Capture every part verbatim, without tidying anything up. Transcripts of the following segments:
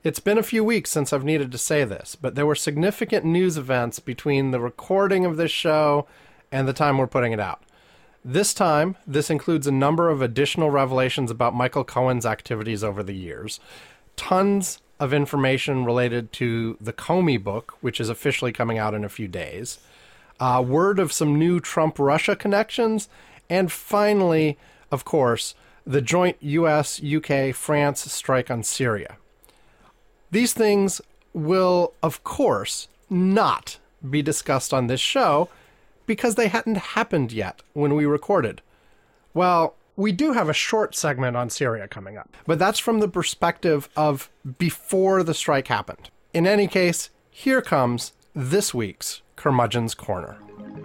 It's been a few weeks since I've needed to say this, but there were significant news events between the recording of this show and the time we're putting it out. This time, this includes a number of additional revelations about Michael Cohen's activities over the years, tons of information related to the Comey book, which is officially coming out in a few days, uh, word of some new Trump-Russia connections, and finally, of course, the joint U S U K France strike on Syria. These things will, of course, not be discussed on this show because they hadn't happened yet when we recorded. Well, we do have a short segment on Syria coming up, but that's from the perspective of before the strike happened. In any case, here comes this week's Curmudgeon's Corner.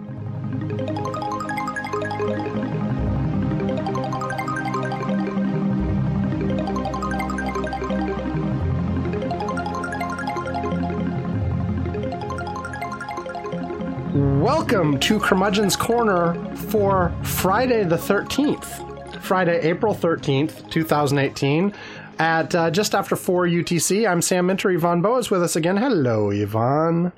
Welcome to Curmudgeon's Corner for Friday the thirteenth. Friday, April thirteenth, twenty eighteen, at uh, just after four U T C. I'm Sam Minter. Yvonne Boa is with us again. Hello, Yvonne.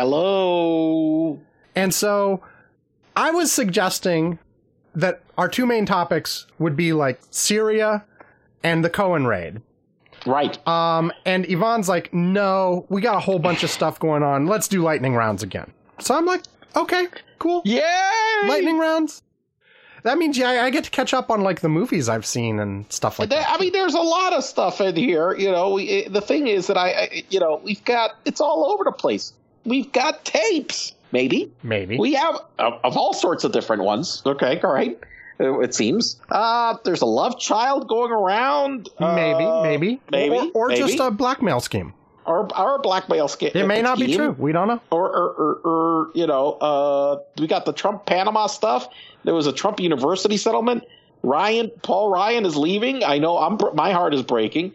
Hello. And so I was suggesting that our two main topics would be like Syria and the Cohen raid. Right. Um, and Yvonne's like, no, we got a whole bunch of stuff going on. Let's do lightning rounds again. So I'm like, okay, cool. Yay! Lightning rounds. That means, yeah, I get to catch up on, like, the movies I've seen and stuff like there, that. I mean, there's a lot of stuff in here. You know, we, it, the thing is that I, I, you know, we've got, it's all over the place. We've got tapes, maybe. Maybe. We have, of, of all sorts of different ones. Okay, all right. It seems. Uh, there's a love child going around. Maybe, uh, maybe. Maybe. Or, or maybe. just a blackmail scheme. Or, or a blackmail scheme. It may not be true. We don't know. Or, or, or, or you know, uh, we got the Trump Panama stuff. There was a Trump University settlement. Ryan, Paul Ryan is leaving. I know I'm, my heart is breaking.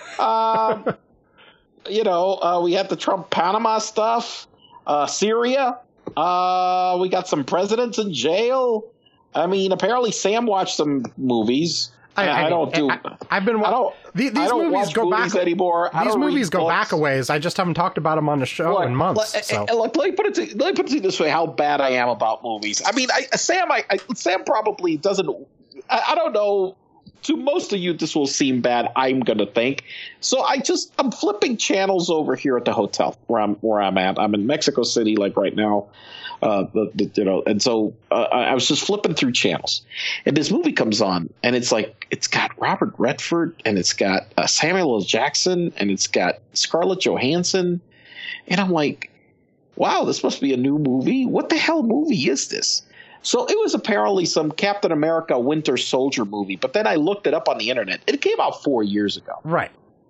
Um, you know, uh, we had the Trump Panama stuff. Uh, Syria. Uh, we got some presidents in jail. I mean, apparently Sam watched some movies. I, I, I don't do. I, I've been. I don't. These, these I don't movies watch go movies back anymore. I These don't movies go books. back a ways. I just haven't talked about them on the show look, in months. Look, so. look, let me put it. To, let me put it this way: how bad I am about movies. I mean, I, Sam. I, I, Sam probably doesn't. I, I don't know. To most of you, this will seem bad. I'm going to think. So I just I'm flipping channels over here at the hotel where I'm where I'm at. I'm in Mexico City, like right now. Uh, the, the, you know, and so uh, I was just flipping through channels, and this movie comes on, and it's like it's got Robert Redford, and it's got uh, Samuel L. Jackson, and it's got Scarlett Johansson, and I'm like, wow, this must be a new movie. What the hell movie is this? So it was apparently some Captain America Winter Soldier movie, but then I looked it up on the internet. It came out four years ago. Right.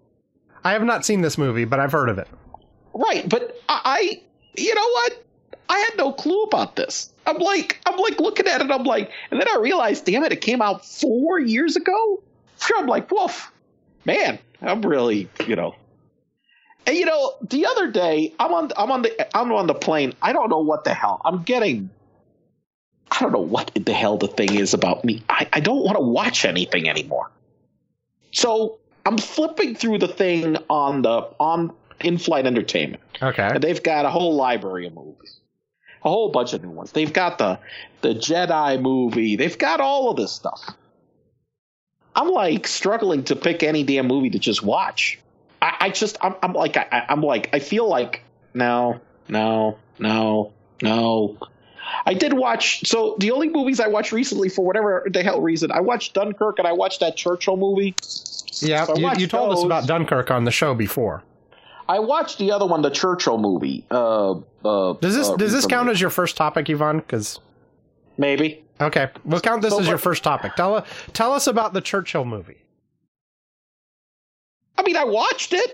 I have not seen this movie, but I've heard of it. Right, but I, I you know what? I had no clue about this. I'm like, I'm like looking at it. I'm like, and then I realized, damn it, it came out four years ago. I'm like, woof, man, I'm really, you know. And you know, the other day, I'm on, I'm on the, I'm on the plane. I don't know what the hell. I'm getting. I don't know what the hell the thing is about me. I, I don't want to watch anything anymore. So I'm flipping through the thing on the on in-flight entertainment. Okay. And they've got a whole library of movies. A whole bunch of new ones. They've got the the Jedi movie. They've got all of this stuff. I'm like struggling to pick any damn movie to just watch. I, I just I'm, I'm like I, I'm like I feel like no no no no. I did watch. So the only movies I watched recently, for whatever the hell reason, I watched Dunkirk and I watched that Churchill movie. Yeah, so you, you told those. us about Dunkirk on the show before. I watched the other one, the Churchill movie. Uh, uh, does this uh, does this recently. count as your first topic, Yvonne? Because maybe. Okay, we'll count this so, as your but, first topic. Tell tell us about the Churchill movie. I mean, I watched it.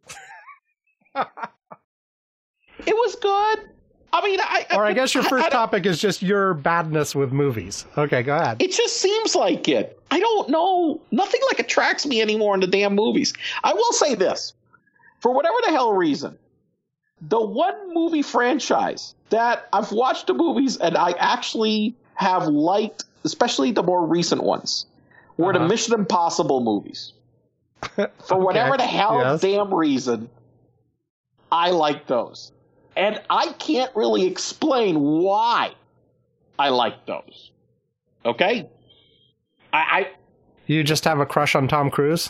It was good. I mean, I. Or I guess your first I, I topic is just your badness with movies. Okay, go ahead. It just seems like it. I don't know. Nothing like attracts me anymore in the damn movies. I will say this. For whatever the hell reason, the one movie franchise that I've watched the movies and I actually have liked, especially the more recent ones, were uh-huh. the Mission Impossible movies. For whatever Okay. the hell Yes. damn reason, I like those. And I can't really explain why I like those. Okay? I, I You just have a crush on Tom Cruise?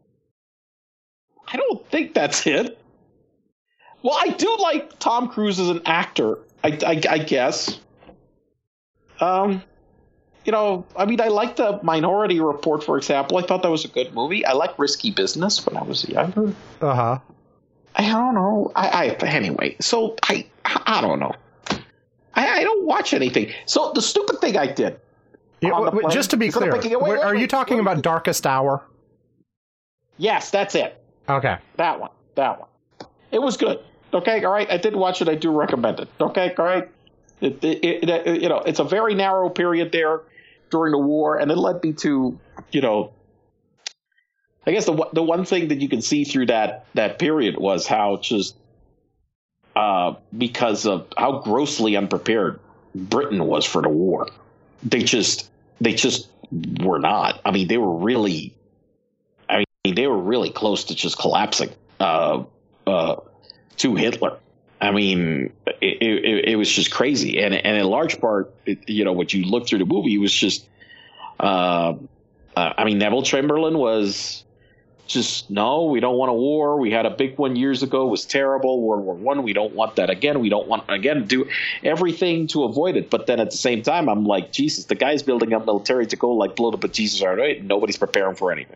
I don't think that's it. Well, I do like Tom Cruise as an actor, I, I, I guess. Um, you know, I mean, I like the Minority Report, for example. I thought that was a good movie. I liked Risky Business when I was younger. Uh-huh. I don't know. I, I anyway. So I, I don't know. I, I don't watch anything. So the stupid thing I did. Yeah, on the w- plane, just to be instead of clear, picking it- wait, where- wait, are wait, you talking wait. about Darkest Hour? Yes, that's it. Okay. That one. That one. It was good. Okay, all right. I did watch it. I do recommend it. Okay, all right. It, it, it, it, you know, it's a very narrow period there during the war, and it led me to, you know, I guess the the one thing that you can see through that that period was how just uh, because of how grossly unprepared Britain was for the war. They just they just were not. I mean, they were really. I mean, they were really close to just collapsing uh, uh, to Hitler. I mean, it, it, it was just crazy, and and in large part, it, you know, when you look through the movie, it was just. Uh, uh, I mean, Neville Chamberlain was just no. We don't want a war. We had a big one years ago. It was terrible. World War One. We don't want that again. We don't want again do everything to avoid it. But then at the same time, I'm like, Jesus, the guy's building up military to go like blow the bejesus out of it. Nobody's preparing for anything.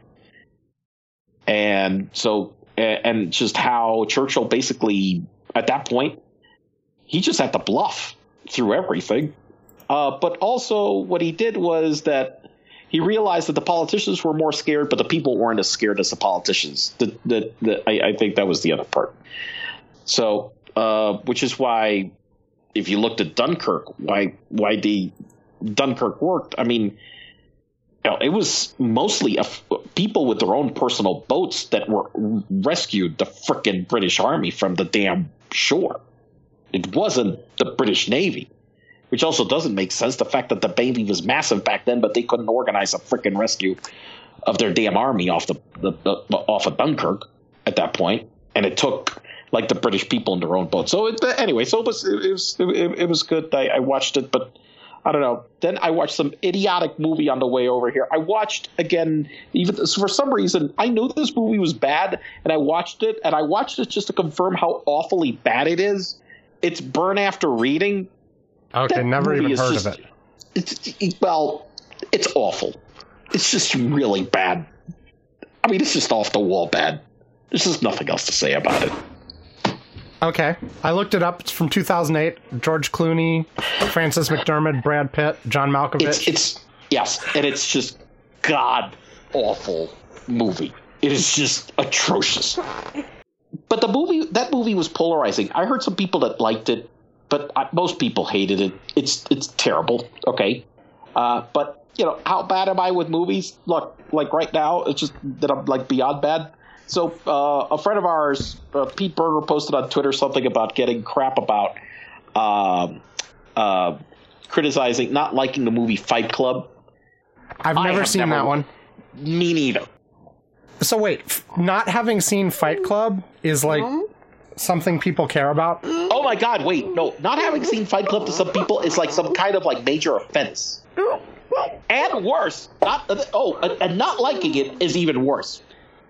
And so, and just how Churchill basically, at that point, he just had to bluff through everything. Uh, but also what he did was that he realized that the politicians were more scared, but the people weren't as scared as the politicians. The, the, the, I, I think that was the other part. So, uh, which is why, if you looked at Dunkirk, why why the Dunkirk worked, I mean, you know, it was mostly a, people with their own personal boats that were rescued the frickin' British Army from the damn shore. It wasn't the British Navy, which also doesn't make sense. The fact that the Navy was massive back then, but they couldn't organize a frickin' rescue of their damn army off the, the, the off of Dunkirk at that point, and it took like the British people in their own boat. So it, anyway, so it was it was it, it was good. I, I watched it, but. I don't know. Then I watched some idiotic movie on the way over here. I watched again, even for some reason, I knew this movie was bad, and I watched it, and I watched it just to confirm how awfully bad it is. It's Burn After Reading. Okay, That never movie even is heard just- of it. It's it, well, it's awful. It's just really bad. I mean, it's just off the wall bad. There's just nothing else to say about it. Okay, I looked it up. It's from two thousand eight. George Clooney, Francis McDermott, Brad Pitt, John Malkovich. It's it's yes, and it's just god awful movie. It is just atrocious. But the movie, that movie was polarizing. I heard some people that liked it, but I, most people hated it. It's it's terrible. Okay, uh, but you know, how bad am I with movies? Look, like right now, it's just that I'm like beyond bad. So uh, a friend of ours, uh, Pete Berger, posted on Twitter something about getting crap about um, uh, criticizing, not liking the movie Fight Club. I've I never have seen never- that one. Me neither. So wait, f- not having seen Fight Club is like something people care about? Oh my God! Wait, no, not having seen Fight Club to some people is like some kind of like major offense. And worse, not oh, and not liking it is even worse.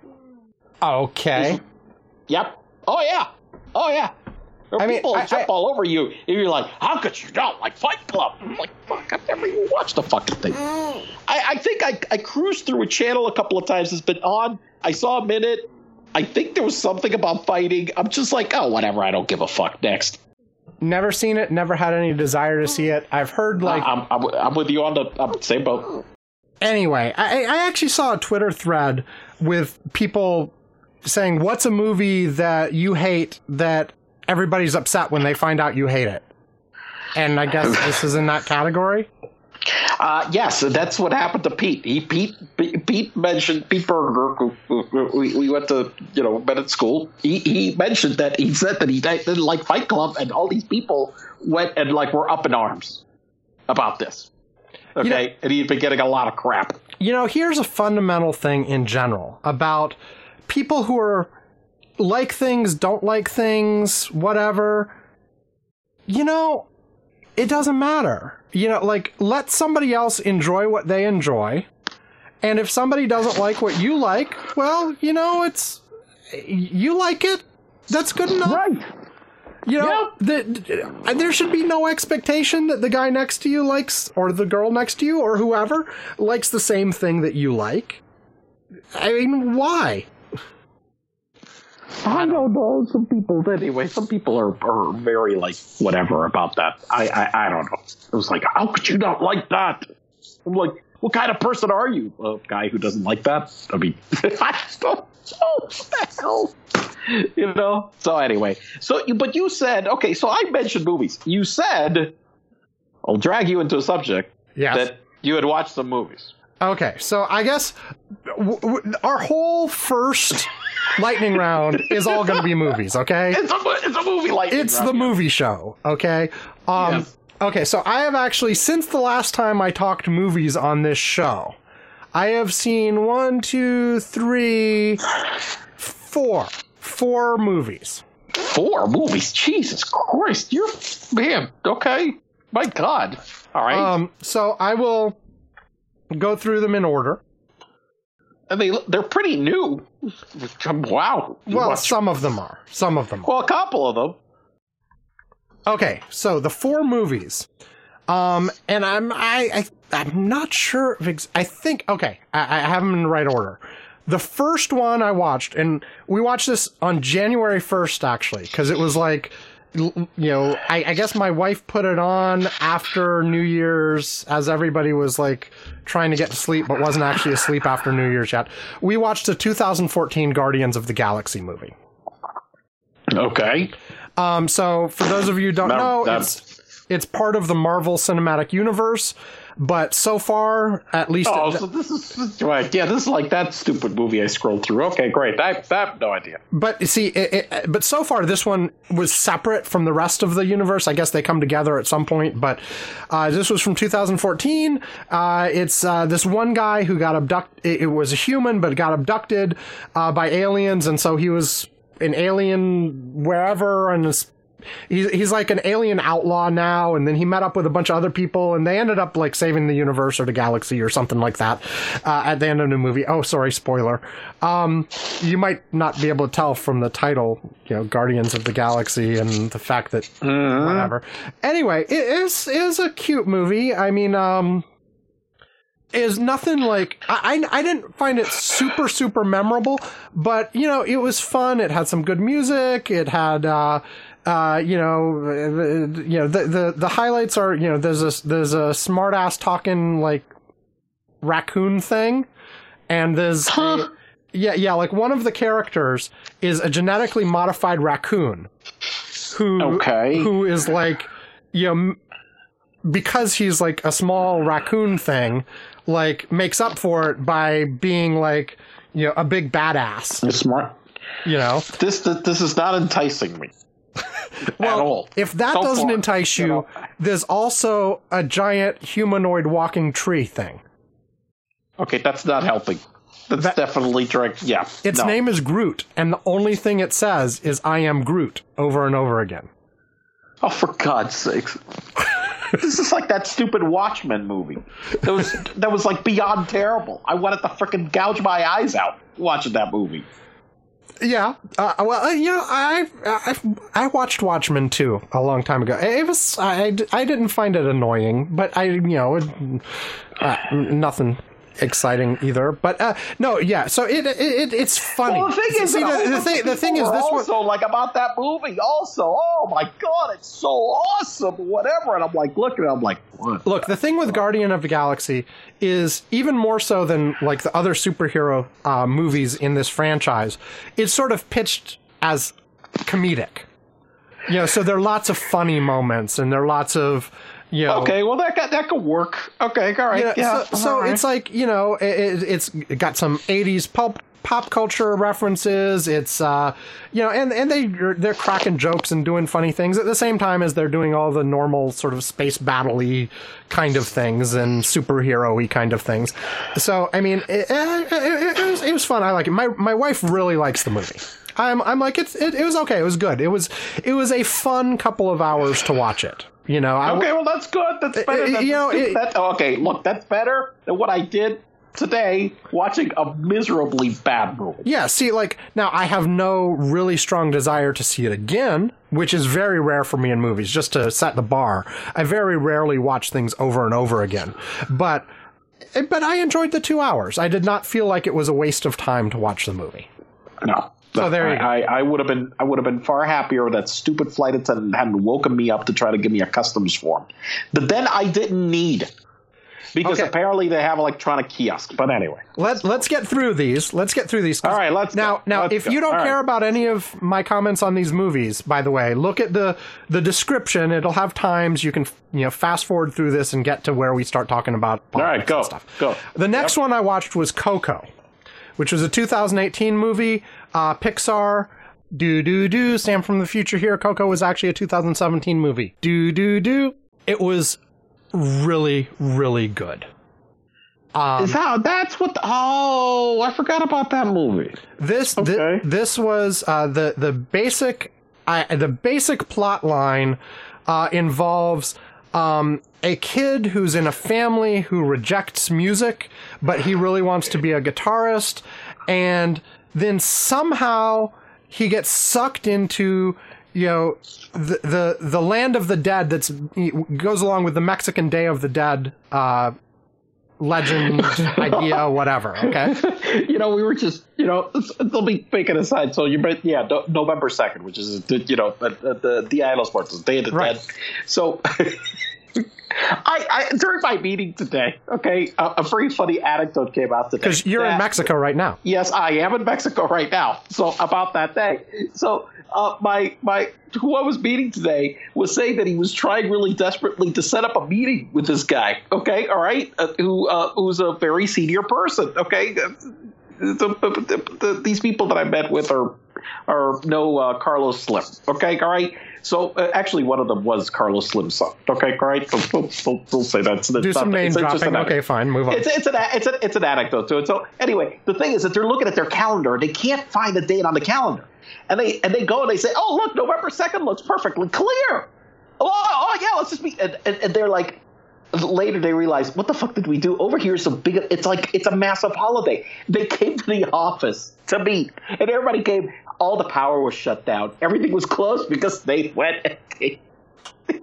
Okay. Yep. Oh yeah. Oh yeah. There are I mean, people I- jump I- all over you, and you're like, "How could you not like Fight Club?" I'm like, "Fuck, I've never even watched the fucking thing." I, I think I, I cruised through a channel a couple of times. It's been on. I saw a minute. I think there was something about fighting. I'm just like, oh, whatever. I don't give a fuck. Next. Never seen it, never had any desire to see it. I've heard like I'm, I'm I'm with you on the I'm same boat. Anyway, I, I actually saw a Twitter thread with people saying, what's a movie that you hate that everybody's upset when they find out you hate it? And I guess this is in that category? Uh, yes, that's what happened to Pete. He Pete Pete mentioned Pete Berger. Who, who, who, we, we went to you know met at school. He he mentioned that he said that he didn't like Fight Club, and all these people went and like were up in arms about this. Okay, you know, and he'd been getting a lot of crap. You know, here's a fundamental thing in general about people who are like things, don't like things, whatever. You know, it doesn't matter. You know, like, let somebody else enjoy what they enjoy. And if somebody doesn't like what you like, well, you know, it's, you like it. That's good enough. Right. You know, yeah. the, there should be no expectation that the guy next to you likes, or the girl next to you, or whoever, likes the same thing that you like. I mean, why? I don't know. Some people, anyway, some people are, are very, like, whatever about that. I, I, I don't know. It was like, how could you not like that? I'm like, what kind of person are you? A guy who doesn't like that? I mean, I just don't know. What the hell? You know? So anyway, so you, but you said, okay, so I mentioned movies. You said, I'll drag you into a subject, yes. that you had watched some movies. Okay, so I guess w- w- our whole first lightning round is all going to be movies, okay? It's a, it's a movie lightning It's round. the movie show, okay? Um, yes. Okay, so I have actually, since the last time I talked movies on this show, I have seen one, two, three, four. Four movies. Four movies? Jesus Christ. You're, man, okay. My God. All right. Um, so I will go through them in order. And they, they're pretty new. Wow. Well, Watch. some of them are. Some of them are. Well, a couple of them. Okay, so the four movies. Um, and I'm, I, I, I'm not sure if, ex- I think, okay, I, I have them in the right order. The first one I watched, and we watched this on January first, actually, because it was like, you know, I, I guess my wife put it on after New Year's, as everybody was like trying to get to sleep, but wasn't actually asleep after New Year's yet. We watched the two thousand fourteen Guardians of the Galaxy movie. Okay. Um, so for those of you who don't No, know, that's- it's it's part of the Marvel Cinematic Universe, but so far, at least, Oh, it, so this is right. Yeah, this is like that stupid movie I scrolled through. Okay, great. I, I have no idea. but you see, it, it, but so far this one was separate from the rest of the universe. I guess they come together at some point, but uh, this was from two thousand fourteen. Uh, it's uh, this one guy who got abducted. It, it was a human, but got abducted uh, by aliens, and so he was an alien wherever, and this. He's, he's like an alien outlaw now, and then he met up with a bunch of other people, and they ended up like saving the universe or the galaxy or something like that uh, at the end of the movie. Oh, sorry, spoiler. Um, you might not be able to tell from the title, you know, Guardians of the Galaxy, and the fact that Mm-hmm. whatever. Anyway, it is is a cute movie. I mean, um, is nothing like I, I I didn't find it super super memorable, but you know, it was fun. It had some good music. It had. Uh, Uh, you know, you know, the, the, the highlights are, you know, there's a, there's a smart ass talking, like, raccoon thing. And there's, Huh. a, yeah, yeah, like one of the characters is a genetically modified raccoon. Who, Okay. who is like, you know, m- because he's like a small raccoon thing, like, makes up for it by being like, you know, a big badass, You're smart. you know? This, this this is not enticing me. Well, at all. if that So doesn't far. entice You you, know. there's also a giant humanoid walking tree thing. Okay, that's not helping. That's That- definitely direct. Yeah. Its no. name is Groot, and the only thing it says is "I am Groot" over and over again. Oh, for God's sakes. This is like that stupid Watchmen movie. That was that was like beyond terrible. I wanted to freaking gouge my eyes out watching that movie. Yeah, uh, well, uh, you know, I, I I watched Watchmen too a long time ago. It was I, I didn't find it annoying, but I you know it, uh, nothing exciting either. But uh, no, yeah. So it, it, it it's funny. Well, the thing is, See, that the, the all thing the thing is people this are one. also like about that movie. Also, oh my God, it's so awesome, whatever. And I'm like, looking, I'm like, what? Look, the thing with Guardian of the Galaxy is even more so than like the other superhero uh, movies in this franchise. It's sort of pitched as comedic, you know. So there are lots of funny moments, and there are lots of, you know. Okay, well that that could work. Okay, all right, Yeah, yeah. so so all right. it's like, you know, it, it's got some eighties pulp pop culture references. It's uh, you know, and and they they're cracking jokes and doing funny things at the same time as they're doing all the normal sort of space battle-y kind of things and superhero-y kind of things. So I mean, it, it, it, it was it was fun. I like it. My my wife really likes the movie. I'm I'm like it's it, it was okay. It was good. It was it was a fun couple of hours to watch it. You know. I, okay, well that's good. That's better. Than, you know, it, that, okay, look, that's better than what I did today watching a miserably bad movie. Yeah, see, like, now I have no really strong desire to see it again, which is very rare for me in movies, just to set the bar. I very rarely watch things over and over again. But but I enjoyed the two hours. I did not feel like it was a waste of time to watch the movie. No. So there you I, go. I, I would have been I would have been far happier if that stupid flight attendant hadn't woken me up to try to give me a customs form. But then I didn't need because okay. apparently they have electronic kiosk. But anyway, let's let's get through these. Let's get through these. All right, let's now. go. Now, let's if go. you don't All care right. about any of my comments on these movies, by the way, look at the the description. It'll have times you can you know fast forward through this and get to where we start talking about All right, go and stuff. go. The next Yep. one I watched was Coco, which was a two thousand eighteen movie. Uh, Pixar. Do do do. Sam from the future here. Coco was actually a two thousand seventeen movie. Do do do. It was really really good. Um, Is that that's what? The, oh, I forgot about that movie. This Okay. thi- this was uh, the the basic uh, the basic plot line uh, involves um, a kid who's in a family who rejects music, but he really wants to be a guitarist, and then somehow he gets sucked into, you know, the the, the land of the dead that's goes along with the Mexican Day of the Dead uh, legend idea, whatever. Okay. You know, we were just, you know, they'll be making aside. So you, yeah, no, November second, which is, you know, the the Dia de los Muertos, Day of the Right. Dead. So. I, I during my meeting today, okay, a, a very funny anecdote came out today. Because you're that- in Mexico right now. Yes, I am in Mexico right now. So about that day. So uh, my my who I was meeting today was saying that he was trying really desperately to set up a meeting with this guy. Okay, all right, uh, who uh, who's a very senior person. Okay, the, the, the, these people that I met with are are no uh, Carlos Slim. Okay, all right. So uh, actually, one of them was Carlos Slim's son. Okay, all right. We'll, we'll, we'll say that's Do some name dropping. Okay, fine. Move on. It's it's an it's an it's an anecdote to it. So anyway, the thing is that they're looking at their calendar and they can't find a date on the calendar, and they and they go and they say, "Oh, look, November second looks perfectly clear. Oh, oh yeah, let's just be." And, and, and they're like, later they realize, what the fuck did we do? Over here is a big. It's like it's a massive holiday. They came to the office to meet, and everybody came. All the power was shut down. Everything was closed because they went. And they, oh,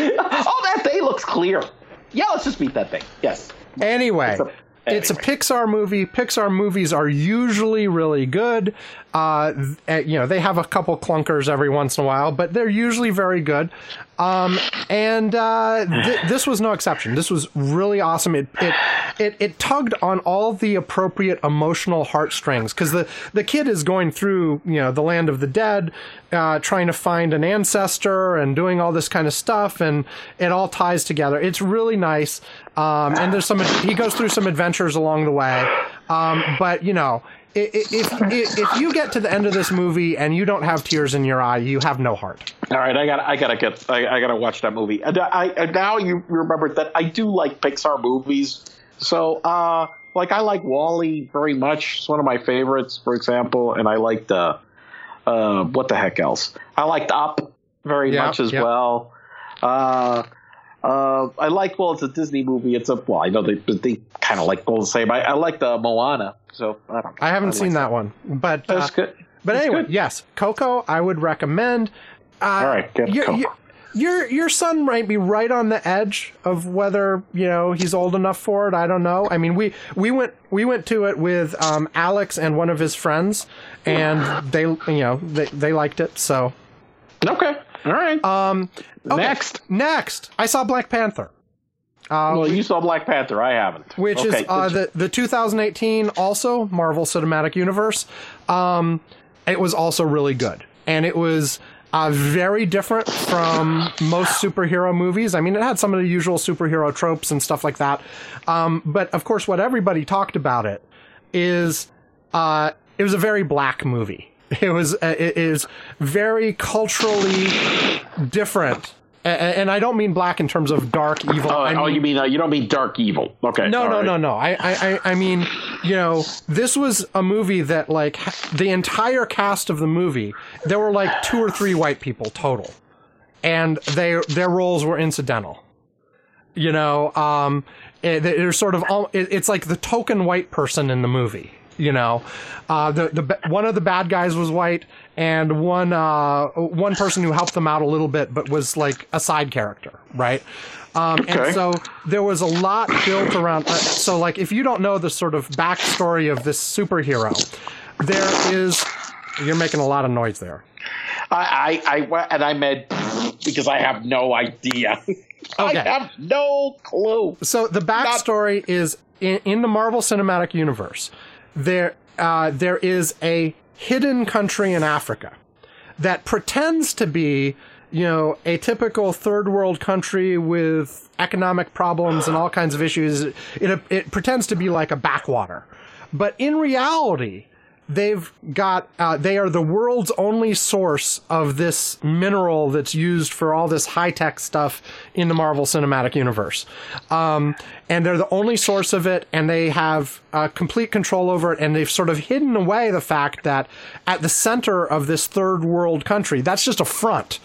that day looks clear. Yeah, let's just meet that thing. Yes. Anyway, It's a- it's a Pixar movie. Pixar movies are usually really good. Uh, th- you know, they have a couple clunkers every once in a while, but they're usually very good. Um, and uh, th- this was no exception. This was really awesome. It it it, it tugged on all the appropriate emotional heartstrings because the the kid is going through you know the land of the dead, uh, trying to find an ancestor and doing all this kind of stuff, and it all ties together. It's really nice. Um, and there's some he goes through some adventures along the way. Um, but you know. If, if if you get to the end of this movie and you don't have tears in your eye, you have no heart. All right, I got I gotta get I, I gotta watch that movie. And I, I now you remember that I do like Pixar movies. So uh, like I like WALL-E very much. It's one of my favorites, for example. And I liked uh, uh what the heck else? I liked Up very Yeah, much as yeah. well. Uh, uh, I like well, it's a Disney movie. It's a well, I know they they kind of like all the same. I, I like the Moana. So I don't know. I haven't I seen like that one, but That's uh, good. But That's anyway, good. yes, Coco, I would recommend. Uh, All right, get your, Coco. Your, your your son might be right on the edge of whether you know he's old enough for it. I don't know. I mean, we we went we went to it with um, Alex and one of his friends, and they you know they they liked it. So Okay. All right. um, okay. Next. next, I saw Black Panther. Uh, Well, you saw Black Panther. I haven't. which okay. is uh, the the two thousand eighteen also Marvel Cinematic Universe. Um, it was also really good, and it was uh, very different from most superhero movies. I mean, it had some of the usual superhero tropes and stuff like that, um, but of course, what everybody talked about it is uh, it was a very black movie. It was uh, it is very culturally different. And I don't mean black in terms of dark evil. Oh, I mean, oh you mean uh, you don't mean dark evil? Okay. No, no, right. no, no. I, I, I mean, you know, this was a movie that, like, the entire cast of the movie, there were like two or three white people total, and they their roles were incidental. You know, um, it, they're sort of all. It, it's like the token white person in the movie. You know, uh, the the one of the bad guys was white, and one uh, one person who helped them out a little bit, but was like a side character, right? Um, okay. And so there was a lot built around. Uh, so, like, if you don't know the sort of backstory of this superhero, there is. You're making a lot of noise there. I, I, I and I meant because I have no idea. Okay. I have no clue. So the backstory Not- is in, in the Marvel Cinematic Universe. There, uh, there is a hidden country in Africa that pretends to be, you know, a typical third world country with economic problems and all kinds of issues. It, it, it pretends to be like a backwater. But in reality, they've got, uh, they are the world's only source of this mineral that's used for all this high-tech stuff in the Marvel Cinematic Universe. Um, and they're the only source of it, and they have uh, complete control over it, and they've sort of hidden away the fact that at the center of this third world country, that's just a front.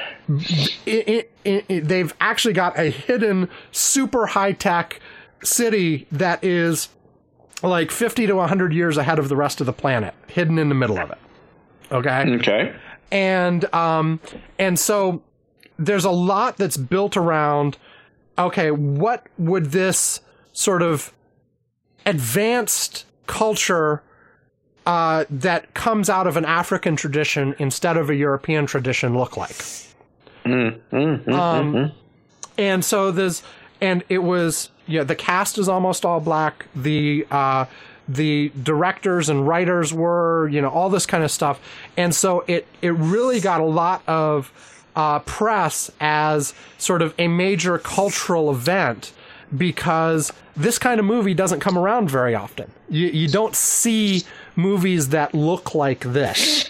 It, it, it, they've actually got a hidden, super high-tech city that is like fifty to one hundred years ahead of the rest of the planet, hidden in the middle of it. Okay? Okay. And, um, and so there's a lot that's built around, okay, what would this sort of advanced culture, uh, that comes out of an African tradition instead of a European tradition look like? Mm, mm, mm, um, mm, mm. And so there's, and it was, yeah, the cast is almost all black. The uh, the directors and writers were, you know, all this kind of stuff. And so it it really got a lot of uh, press as sort of a major cultural event, because this kind of movie doesn't come around very often. You you don't see movies that look like this.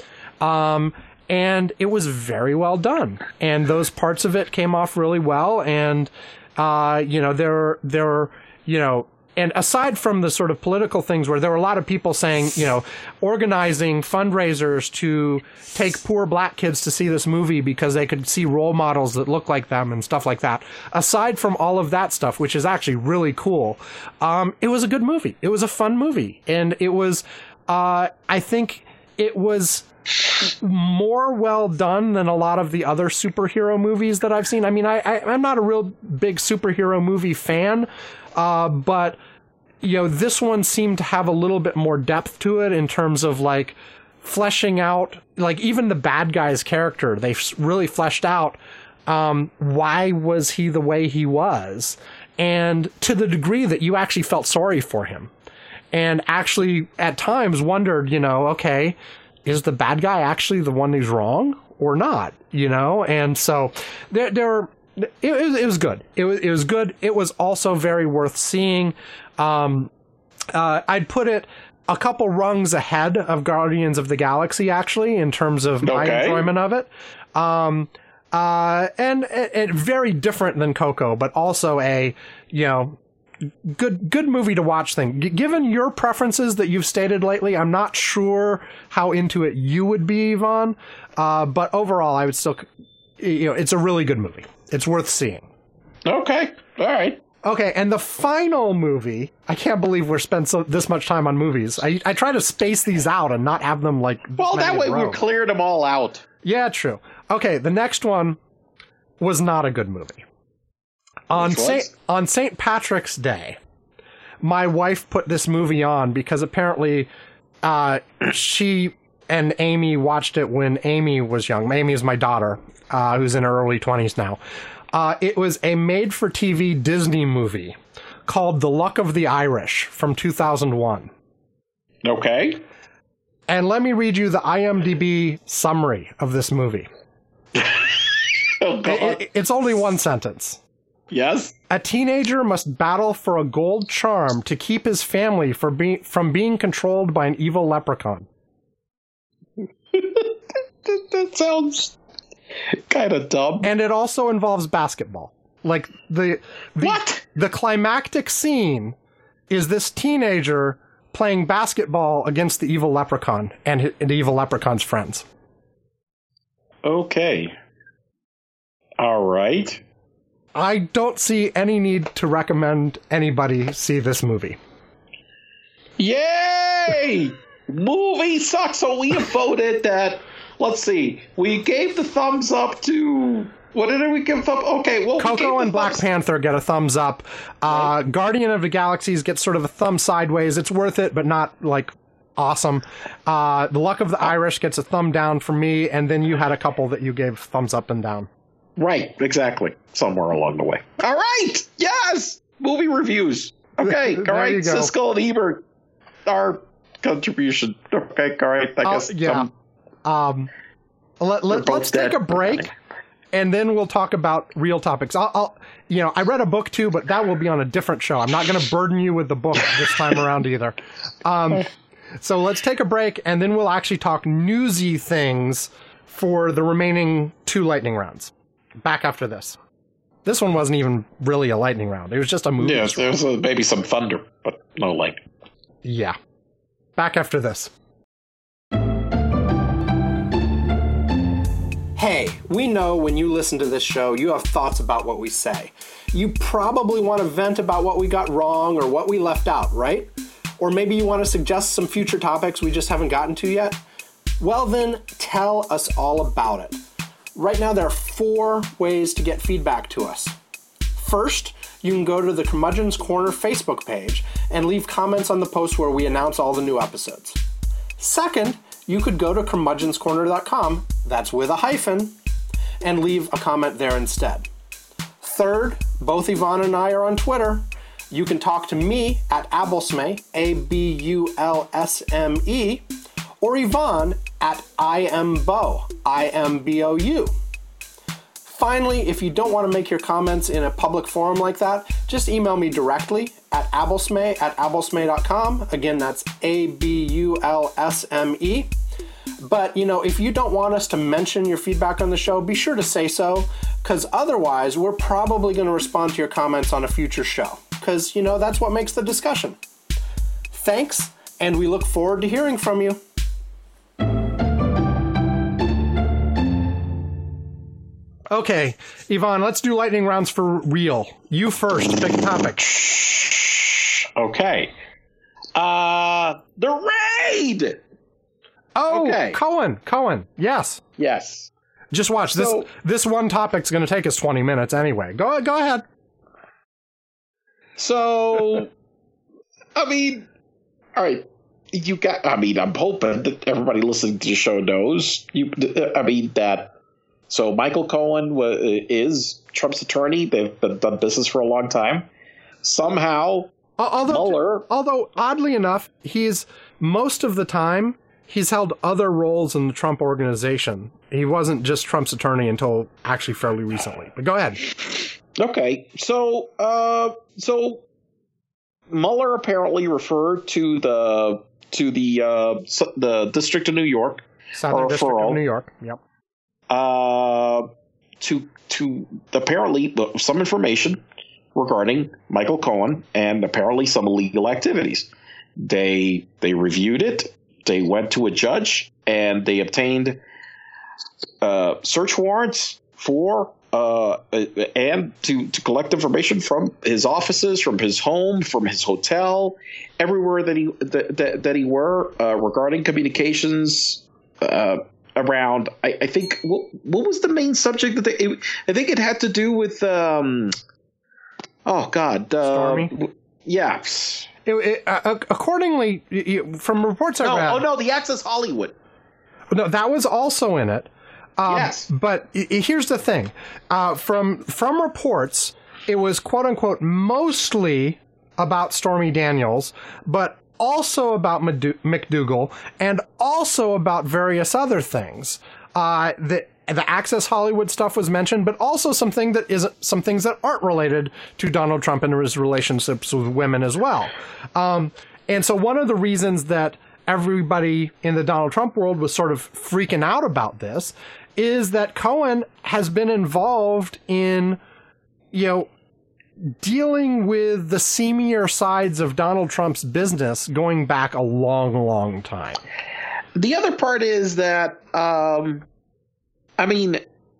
Um, and it was very well done. And those parts of it came off really well. And Uh, you know, there, there, you know, and aside from the sort of political things where there were a lot of people saying, you know, organizing fundraisers to take poor black kids to see this movie because they could see role models that look like them and stuff like that. Aside from all of that stuff, which is actually really cool, um, it was a good movie. It was a fun movie. And it was, uh, I think it was more well done than a lot of the other superhero movies that I've seen. I mean, I, I, I'm not a real big superhero movie fan, uh, but, you know, this one seemed to have a little bit more depth to it in terms of, like, fleshing out, like, even the bad guy's character. They really fleshed out um, why was he the way he was, and to the degree that you actually felt sorry for him, and actually at times wondered, you know, okay, is the bad guy actually the one who's wrong or not? You know, and so there, there, it, it, it was good. It was, it was good. It was also very worth seeing. Um, uh, I'd put it a couple rungs ahead of Guardians of the Galaxy, actually, in terms of my okay. enjoyment of it. Um, uh, and, and very different than Coco, but also a, you know, good good movie to watch thing. G- given your preferences that you've stated lately, I'm not sure how into it you would be, Yvonne. Uh, but overall, I would still, you know, it's a really good movie. It's worth seeing. Okay. All right. Okay, and the final movie, I can't believe we're spent so this much time on movies. I I try to space these out and not have them like. Well, that way we cleared them all out. Yeah, true. Okay, the next one was not a good movie. On Saint on Saint Patrick's Day, my wife put this movie on because apparently uh, she and Amy watched it when Amy was young. Amy is my daughter, uh, who's in her early twenties now. Uh, it was a made-for-T V Disney movie called The Luck of the Irish from two thousand one. Okay. And let me read you the I M D B summary of this movie. Oh, God. It, it, it's only one sentence. Yes? A teenager must battle for a gold charm to keep his family for be- from being controlled by an evil leprechaun. that, that sounds kind of dumb. And it also involves basketball. Like, the, the... What? The climactic scene is this teenager playing basketball against the evil leprechaun and his, the evil leprechaun's friends. Okay. All right. I don't see any need to recommend anybody see this movie. Yay! Movie sucks. So we have voted that. Let's see. We gave the thumbs up to. What did we give up? Okay, well, Coco we and Black thumbs- Panther get a thumbs up. Uh, right. Guardian of the Galaxies gets sort of a thumb sideways. It's worth it, but not like awesome. Uh, the Luck of the Irish gets a thumb down from me, and then you had a couple that you gave thumbs up and down. Right, exactly. Somewhere along the way. All right, yes, movie reviews. Okay, all right, Siskel and Ebert, our contribution. Okay, all right, I guess. Uh, yeah. Some, um, let, let, let's take a break. And then we'll talk about real topics. I'll, I'll, you know, I read a book too, but that will be on a different show. I'm not going to burden you with the book this time around either. Um, so let's take a break, and then we'll actually talk newsy things for the remaining two lightning rounds. Back after this. This one wasn't even really a lightning round. It was just a movie. Yes, there was a, maybe some thunder, but no lightning. Yeah. Back after this. Hey, we know when you listen to this show, you have thoughts about what we say. You probably want to vent about what we got wrong or what we left out, right? Or maybe you want to suggest some future topics we just haven't gotten to yet? Well then, tell us all about it. Right now, there are four ways to get feedback to us. First, you can go to the Curmudgeon's Corner Facebook page and leave comments on the post where we announce all the new episodes. Second, you could go to curmudgeons corner dot com, that's with a hyphen, and leave a comment there instead. Third, both Yvonne and I are on Twitter. You can talk to me at Abulsme, A B U L S M E, or Yvonne at I am Bo, I M B O U. Finally, if you don't want to make your comments in a public forum like that, just email me directly at abulsme at abulsme dot com. Again, that's A B U L S M E. But, you know, if you don't want us to mention your feedback on the show, be sure to say so, because otherwise we're probably going to respond to your comments on a future show, because, you know, that's what makes the discussion. Thanks, and we look forward to hearing from you. Okay, Yvonne, let's do lightning rounds for real. You first, pick a topic. Okay. Uh, the raid! Oh, okay. Cohen, Cohen, yes. Yes. Just watch, so, this This one topic's going to take us twenty minutes anyway. Go, go ahead. So, I mean, all right, you got, I mean, I'm hoping that everybody listening to the show knows, you. I mean, that, so Michael Cohen w- is Trump's attorney. They've been, done business for a long time. Somehow, although, Mueller. Although, oddly enough, he's, most of the time, he's held other roles in the Trump organization. He wasn't just Trump's attorney until actually fairly recently. But go ahead. Okay, so uh, so Mueller apparently referred to the to the uh, the District of New York, Southern District of New York. Yep. Uh, to to apparently some information regarding Michael Cohen and apparently some illegal activities. They they reviewed it. They went to a judge and they obtained uh, search warrants for uh, and to, to collect information from his offices, from his home, from his hotel, everywhere that he that, that, that he were uh, regarding communications uh, around. I, I think what, what was the main subject that they? It, I think it had to do with. Um, oh God, uh, Stormy. Yeah. It, it, uh, accordingly, from reports I no, read... Oh, no, the Access Hollywood. No, that was also in it. Um, yes. But I- here's the thing. Uh, from from reports, it was, quote-unquote, mostly about Stormy Daniels, but also about Madu- McDougal, and also about various other things. Uh, that the Access Hollywood stuff was mentioned, but also something that isn't, some things that aren't related to Donald Trump and his relationships with women as well. Um, and so one of the reasons that everybody in the Donald Trump world was sort of freaking out about this is that Cohen has been involved in, you know, dealing with the seamier sides of Donald Trump's business going back a long, long time. The other part is that, um, I mean,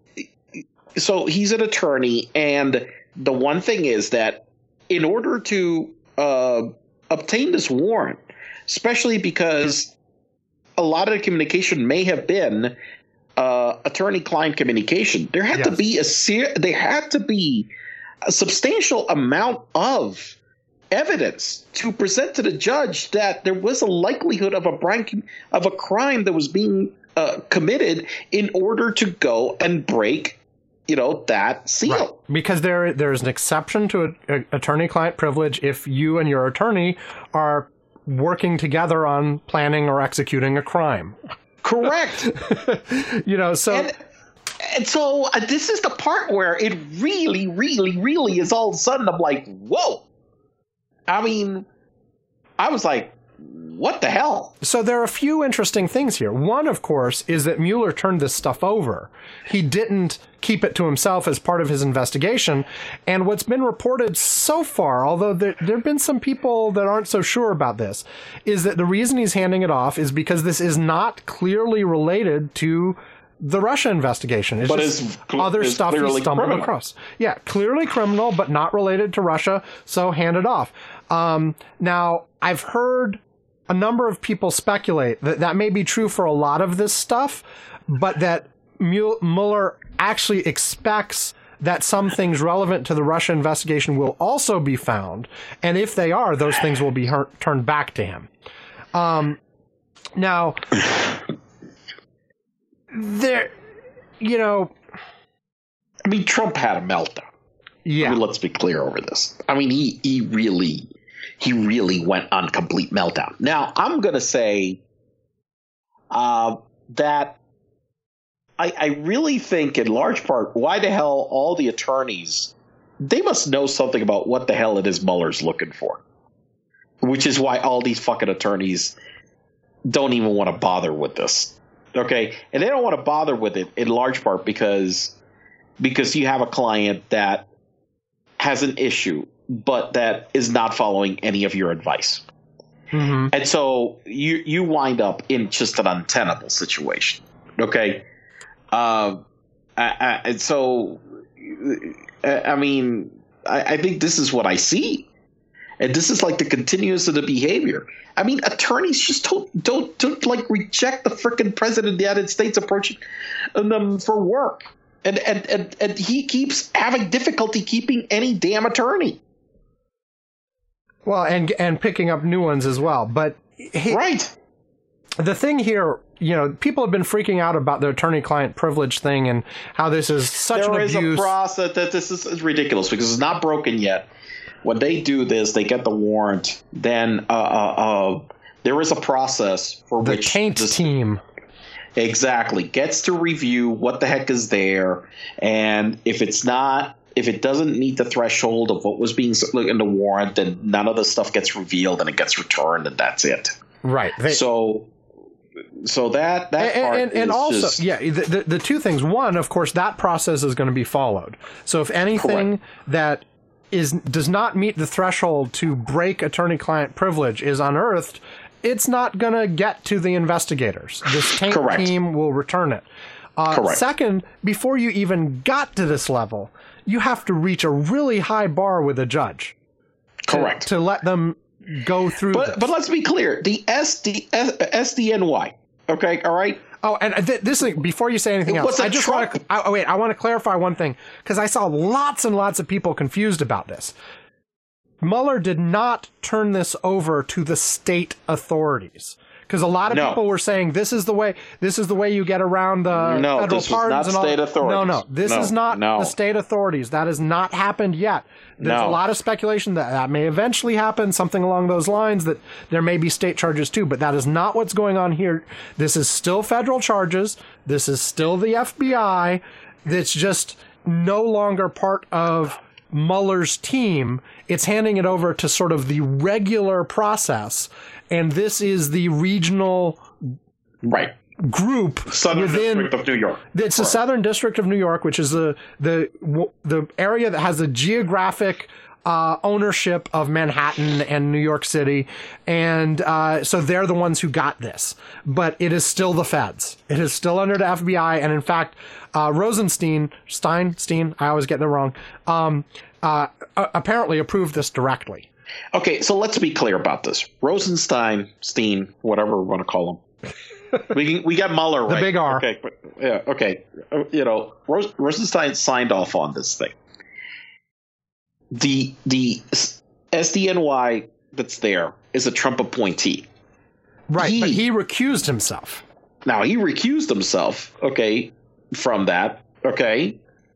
so he's an attorney, and the one thing is that in order to uh, obtain this warrant, especially because a lot of the communication may have been uh, attorney-client communication, there had yes. to be a ser- there had to be a substantial amount of evidence to present to the judge that there was a likelihood of a brank- of a crime that was being uh, committed in order to go and break, you know, that seal. Right. Because there there's an exception to a, a attorney-client privilege if you and your attorney are working together on planning or executing a crime. Correct. You know, so. And, and so uh, this is the part where it really, really, really is all of a sudden I'm like, whoa. I mean, I was like, what the hell? So there are a few interesting things here. One, of course, is that Mueller turned this stuff over. He didn't keep it to himself as part of his investigation. And what's been reported so far, although there there have been some people that aren't so sure about this, is that the reason he's handing it off is because this is not clearly related to the Russia investigation. It's but just it's cl- other it's stuff he stumbled criminal. across. Yeah, clearly criminal, but not related to Russia, so hand it off. Um, now, I've heard a number of people speculate that that may be true for a lot of this stuff, but that Mueller actually expects that some things relevant to the Russia investigation will also be found, and if they are, those things will be her- turned back to him. Um, now, there, you know, I mean, Trump had a meltdown. Yeah. I mean, let's be clear over this. I mean, he he really he really went on complete meltdown. Now, I'm going to say uh, that I, I really think in large part why the hell all the attorneys, they must know something about what the hell it is Mueller's looking for, which is why all these fucking attorneys don't even want to bother with this. Okay. And they don't want to bother with it in large part because because you have a client that has an issue, but that is not following any of your advice. Mm-hmm. And so you you wind up in just an untenable situation. Okay. Uh, I, I, and so, I mean, I, I think this is what I see. And this is like the continuous of the behavior. I mean, attorneys just don't, don't, don't like reject the frickin' president of the United States approaching them for work. And, and, and, and he keeps having difficulty keeping any damn attorney. Well, and and picking up new ones as well. But he, right. The thing here, you know, people have been freaking out about the attorney-client privilege thing and how this is such there an is abuse. a process that this is, is ridiculous because it's not broken yet. When they do this, they get the warrant. Then uh, uh, uh, there is a process for the which taint this, team exactly gets to review what the heck is there, and if it's not, if it doesn't meet the threshold of what was being in the warrant, then none of the stuff gets revealed and it gets returned, and that's it. Right. They, so. So that that and, part and, and is also, just, yeah, the, the the two things. One, of course, that process is going to be followed. So if anything correct. that is does not meet the threshold to break attorney-client privilege is unearthed, it's not going to get to the investigators. This taint Correct. team will return it. Uh, Correct. Second, before you even got to this level, you have to reach a really high bar with a judge. To, Correct. To let them go through But this. but let's be clear. The S D, S D N Y. Okay. All right. Oh, and th- this is before you say anything It else. was a I just Trump- want to. Oh, wait. I want to clarify one thing because I saw lots and lots of people confused about this. Mueller did not turn this over to the state authorities Because a lot of No. people were saying this is the way this is the way you get around the No, federal this was pardons not and all. state authorities. No, no, this No, is not no. the state authorities. That has not happened yet. There's No. a lot of speculation that that may eventually happen, something along those lines, that there may be state charges too, but that is not what's going on here. This is still federal charges. This is still the F B I. It's just no longer part of Mueller's team. It's handing it over to sort of the regular process, and this is the regional Right. group Southern within District of New York. it's the Southern District of New York, which is the the the area that has a geographic uh, ownership of Manhattan and New York City, and uh, so they're the ones who got this. But it is still the feds. It is still under the F B I, and in fact, uh, Rosenstein, Stein, Steen, I always get them wrong. Um, uh, apparently approved this directly. Okay, so let's be clear about this. Rosenstein, Steen, whatever we want to call him. we we got Mueller right. The big R. Okay, but, yeah, okay. Uh, you know, Ros- Rosenstein signed off on this thing. The the S D N Y that's there is a Trump appointee. Right, He- but he recused himself. Now he recused himself. Okay, from that. Okay.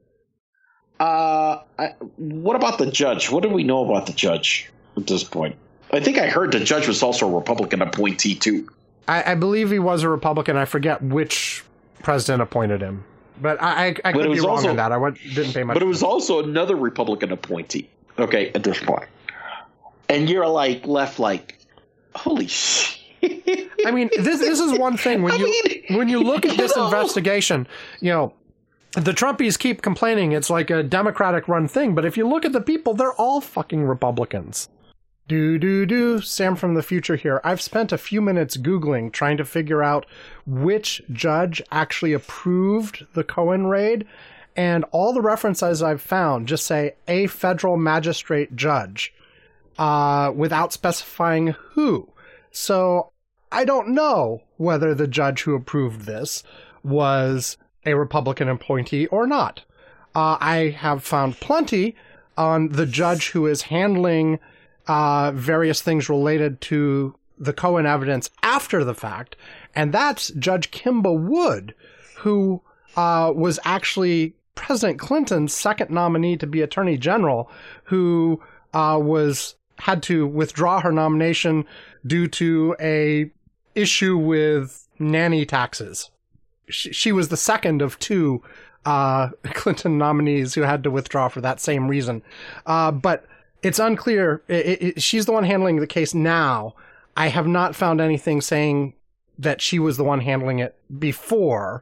Uh, I, what about the judge? What do we know about the judge at this point? I think I heard the judge was also a Republican appointee too. I, I believe he was a Republican. I forget which president appointed him, but I, I, I could it be was wrong also- on that. I went, didn't pay much. But it was also another Republican appointee. Okay, at this point, and you're like left like, holy shit. I mean, this this is one thing when I you mean, when you look at you this know. investigation, you know, the Trumpies keep complaining it's like a Democratic run thing, but if you look at the people, they're all fucking Republicans. Do do do, Sam from the future here. I've spent a few minutes Googling trying to figure out which judge actually approved the Cohen raid, and all the references I've found just say a federal magistrate judge, uh, without specifying who. So I don't know whether the judge who approved this was a Republican appointee or not. Uh, I have found plenty on the judge who is handling uh, various things related to the Cohen evidence after the fact, and that's Judge Kimba Wood, who uh, was actually President Clinton's second nominee to be Attorney General, who uh, was had to withdraw her nomination due to a issue with nanny taxes. She, she was the second of two uh, Clinton nominees who had to withdraw for that same reason. Uh, but it's unclear. It, it, she's the one handling the case now. I have not found anything saying that she was the one handling it before.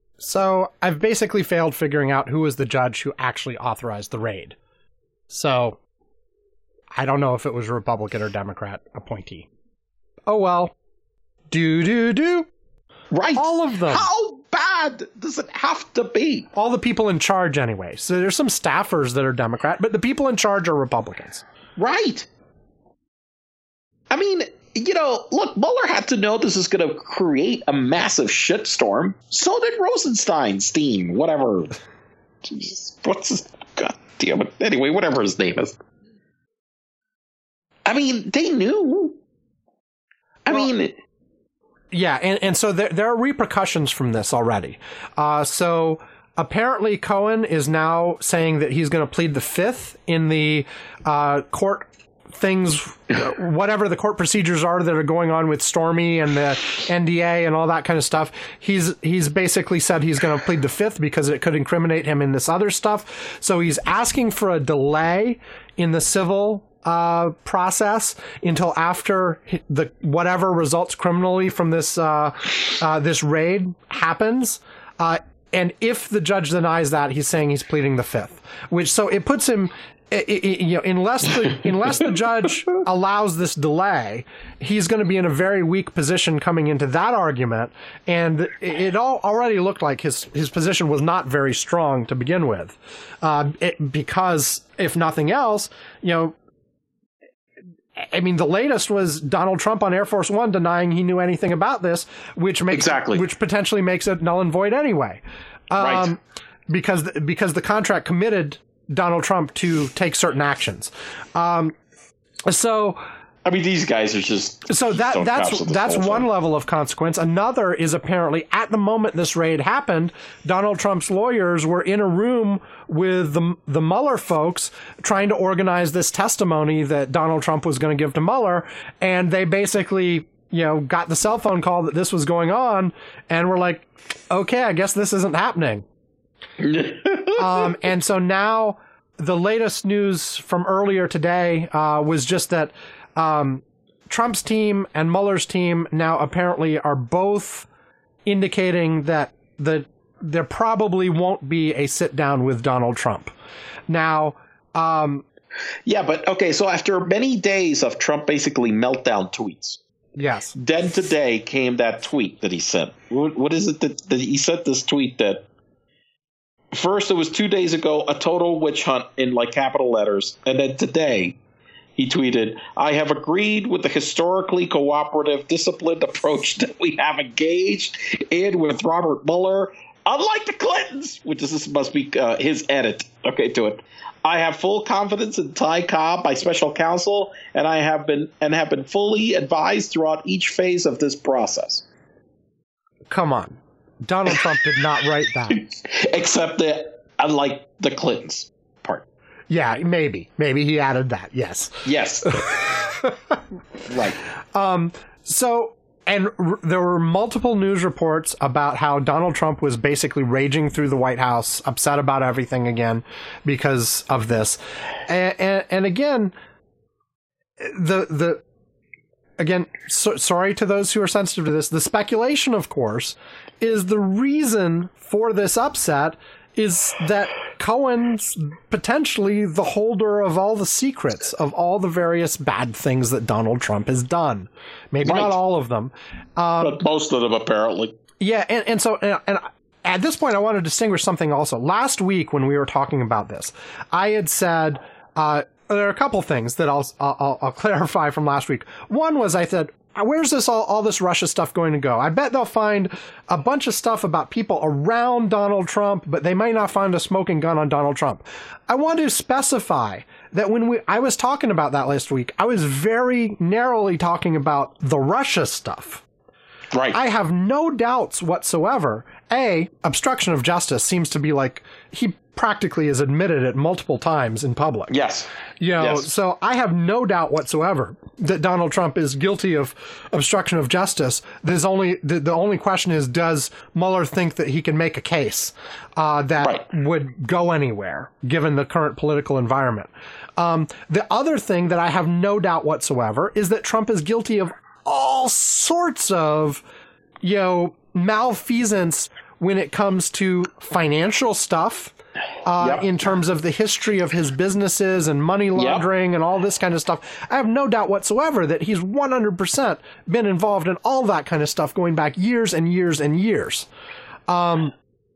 So I've basically failed figuring out who was the judge who actually authorized the raid. So I don't know if it was a Republican or Democrat appointee. Oh well. Do, do, do. Right. All of them. How bad does it have to be? All the people in charge anyway. So there's some staffers that are Democrat, but the people in charge are Republicans. Right. I mean, you know, look, Mueller had to know this is going to create a massive shitstorm. So did Rosenstein, Steen, whatever. Jesus, what's his... God damn it. Anyway, whatever his name is. I mean, they knew. I Well, mean... Yeah, and, and so there, there are repercussions from this already. Uh, so apparently Cohen is now saying that he's going to plead the fifth in the uh, court things, whatever the court procedures are that are going on with Stormy and the N D A and all that kind of stuff. He's he's basically said he's going to plead the fifth because it could incriminate him in this other stuff. So he's asking for a delay in the civil uh, process until after the whatever results criminally from this uh, uh, this raid happens. Uh, and if the judge denies that, he's saying he's pleading the fifth, which so it puts him. It, it, you know, unless the unless the judge allows this delay, he's going to be in a very weak position coming into that argument. And it, it all already looked like his his position was not very strong to begin with, uh, it, because if nothing else, you know, I mean, the latest was Donald Trump on Air Force One denying he knew anything about this, which makes Exactly. which potentially makes it null and void anyway, um, Right. because because the contract committed Donald Trump to take certain actions. Um, so I mean, these guys are just so that don't that's couch this that's whole one thing. level of consequence. Another is apparently at the moment this raid happened, Donald Trump's lawyers were in a room with the the Mueller folks trying to organize this testimony that Donald Trump was going to give to Mueller, and they basically, you know, got the cell phone call that this was going on, and were like, okay, I guess this isn't happening. um, and so now the latest news from earlier today uh, was just that um, Trump's team and Mueller's team now apparently are both indicating that the there probably won't be a sit down with Donald Trump. Now, um, yeah, but okay, so after many days of Trump basically meltdown tweets, yes, then today came that tweet that he sent. What, what is it that, that he sent this tweet that first it was two days ago, a total witch hunt in like capital letters, and then today he tweeted, I have agreed with the historically cooperative, disciplined approach that we have engaged in with Robert Mueller. Unlike the Clintons, which is, this must be uh, his edit, okay, to it. I have full confidence in Ty Cobb, my special counsel, and I have been and have been fully advised throughout each phase of this process. Come on. Donald Trump did not write that. Except that, unlike the Clintons part. Yeah, maybe. Maybe he added that, yes. Yes. Right. Um, so, and r- there were multiple news reports about how Donald Trump was basically raging through the White House, upset about everything again because of this. And, and, and again, the, the, again, so, sorry to those who are sensitive to this. The speculation, of course, is the reason for this upset is that Cohen's potentially the holder of all the secrets of all the various bad things that Donald Trump has done. Maybe Right. not all of them. Um, But most of them, apparently. yeah, and, and so, and, and at this point, I want to distinguish something also. Last week, when we were talking about this, I had said, uh, there are a couple things that I'll, I'll, I'll clarify from last week. One was I said, where's this all, all this Russia stuff going to go? I bet they'll find a bunch of stuff about people around Donald Trump, but they might not find a smoking gun on Donald Trump. I want to specify that when we, I was talking about that last week, I was very narrowly talking about the Russia stuff. Right. I have no doubts whatsoever. A, obstruction of justice seems to be like, he practically has admitted it multiple times in public. Yes. You know, Yes. so I have no doubt whatsoever that Donald Trump is guilty of obstruction of justice. There's only the, the only question is, does Mueller think that he can make a case uh, that Right. would go anywhere given the current political environment? Um, the other thing that I have no doubt whatsoever is that Trump is guilty of all sorts of, you know, malfeasance when it comes to financial stuff. Uh, Yep. in terms of the history of his businesses and money laundering and all this kind of stuff. I have no doubt whatsoever that he's one hundred percent been involved in all that kind of stuff going back years and years and years. Um,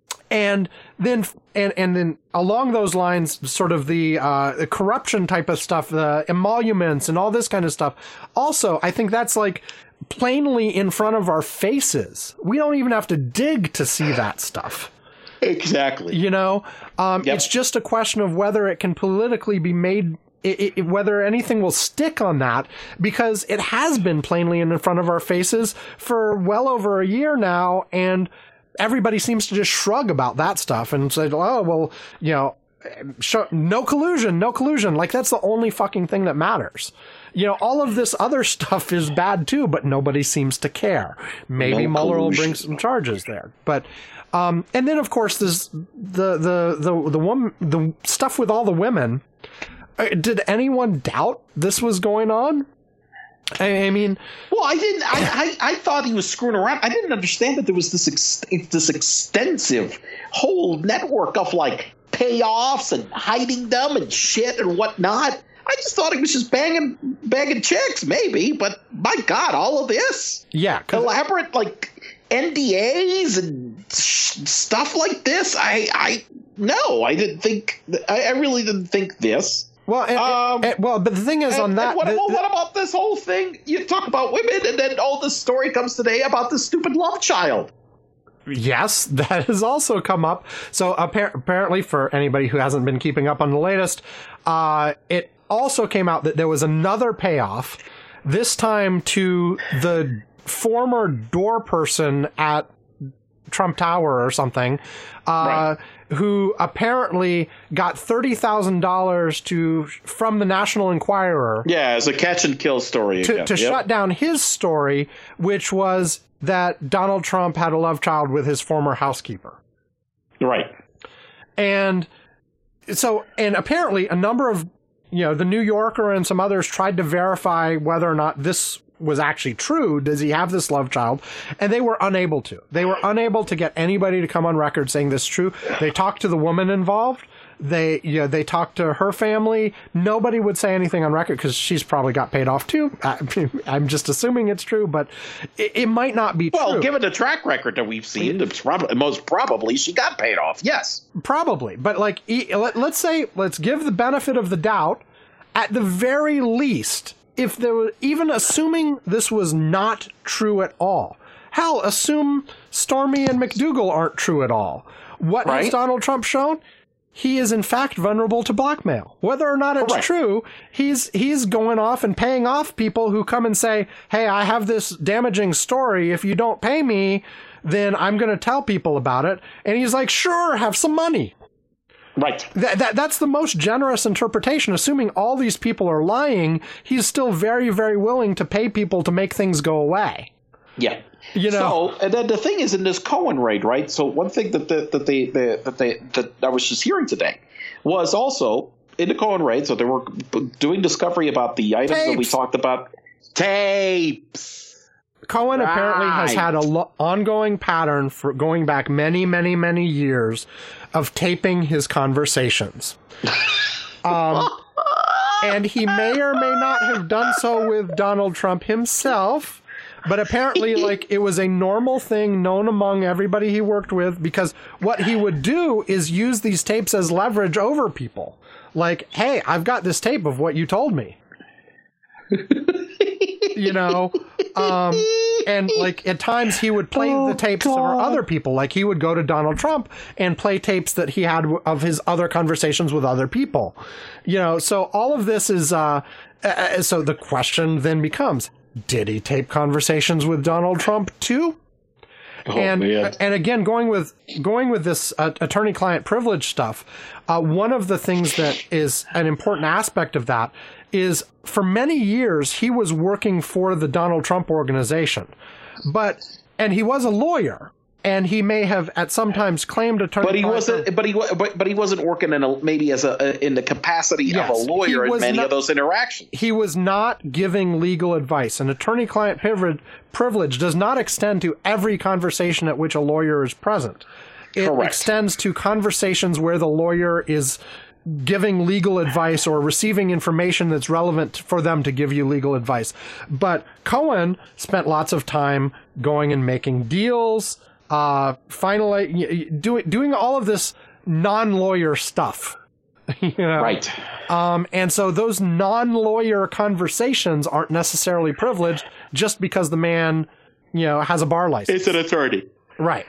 and then, and, and then along those lines, sort of the, uh, the corruption type of stuff, the emoluments and all this kind of stuff. Also, I think that's like plainly in front of our faces. We don't even have to dig to see that stuff. Exactly. You know, um, Yep. it's just a question of whether it can politically be made, it, it, whether anything will stick on that, because it has been plainly in front of our faces for well over a year now, and everybody seems to just shrug about that stuff and say, oh, well, you know, sh- no collusion, no collusion. Like, that's the only fucking thing that matters. You know, all of this other stuff is bad too, but nobody seems to care. Maybe No Mueller will collusion. bring some charges there, but. Um, and then, of course, there's the the the the woman, the stuff with all the women. Uh, Did anyone doubt this was going on? I, I mean, Well, I didn't. I, I I thought he was screwing around. I didn't understand that there was this ex, this extensive whole network of like payoffs and hiding them and shit and whatnot. I just thought he was just banging banging chicks, maybe. But my God, all of this yeah, 'cause- elaborate like N D As and sh- stuff like this. I I no, I didn't think. I, I really didn't think this. well, and, Um, and- well, but the thing is, And, on that, and what, the- well, the- what about this whole thing? You talk about women, and then all this story comes today about this stupid love child. yes, that has also come up. So appar- apparently, for anybody who hasn't been keeping up on the latest, uh, it also came out that there was another payoff this time to the former door person at Trump Tower or something, uh, right. who apparently got thirty thousand dollars to from the National Enquirer. Yeah, as a catch and kill story. To, again. to yep. shut down his story, which was that Donald Trump had a love child with his former housekeeper. Right. And so, and apparently a number of, you know, the New Yorker and some others tried to verify whether or not this was actually true. Does he have this love child? And they were unable to. They were unable to get anybody to come on record saying this is true. They talked to the woman involved. They, you know, they talked to her family. Nobody would say anything on record because she's probably got paid off too. I, I'm just assuming it's true, but it, it might not be well, true. Well, given the track record that we've seen, it's probably, most probably she got paid off. Yes, probably. But like, let, let's say, let's give the benefit of the doubt. At the very least, if there were, even assuming this was not true at all, hell, assume Stormy and McDougal aren't true at all. What right? has Donald Trump shown? He is in fact vulnerable to blackmail. Whether or not it's Correct. true, he's he's going off and paying off people who come and say, hey, I have this damaging story. If you don't pay me, then I'm going to tell people about it. And he's like, sure, have some money. Right. That, that That's the most generous interpretation. Assuming all these people are lying, he's still very, very willing to pay people to make things go away. Yeah. You know, so and then the thing is in this Cohen raid, right? So one thing that the, that they the, that they that I was just hearing today was also in the Cohen raid. So they were doing discovery about the items Tapes. that we talked about. Tapes. Cohen right. apparently has had a lo- ongoing pattern for going back many, many, many years of taping his conversations. um, and he may or may not have done so with Donald Trump himself. But apparently, like, it was a normal thing known among everybody he worked with, because what he would do is use these tapes as leverage over people. Like, hey, I've got this tape of what you told me. You know? Um, and, like, at times he would play oh, the tapes God. for other people. Like, he would go to Donald Trump and play tapes that he had of his other conversations with other people. You know, so all of this is, uh, uh so the question then becomes, did he tape conversations with Donald Trump too? Oh, and man. and again, going with going with this uh, attorney-client privilege stuff, uh, one of the things that is an important aspect of that is for many years he was working for the Donald Trump organization, but and he was a lawyer. And he may have at sometimes claimed attorney. But he wasn't. But he but, but he wasn't working in a, maybe as a in the capacity yes, of a lawyer in many not, of those interactions. He was not giving legal advice. An attorney-client privilege, privilege does not extend to every conversation at which a lawyer is present. It Correct. extends to conversations where the lawyer is giving legal advice or receiving information that's relevant for them to give you legal advice. But Cohen spent lots of time going and making deals. Uh, finally, doing doing all of this non-lawyer stuff, you know? Right? Um, and so those non-lawyer conversations aren't necessarily privileged just because the man, you know, has a bar license. It's an attorney, right?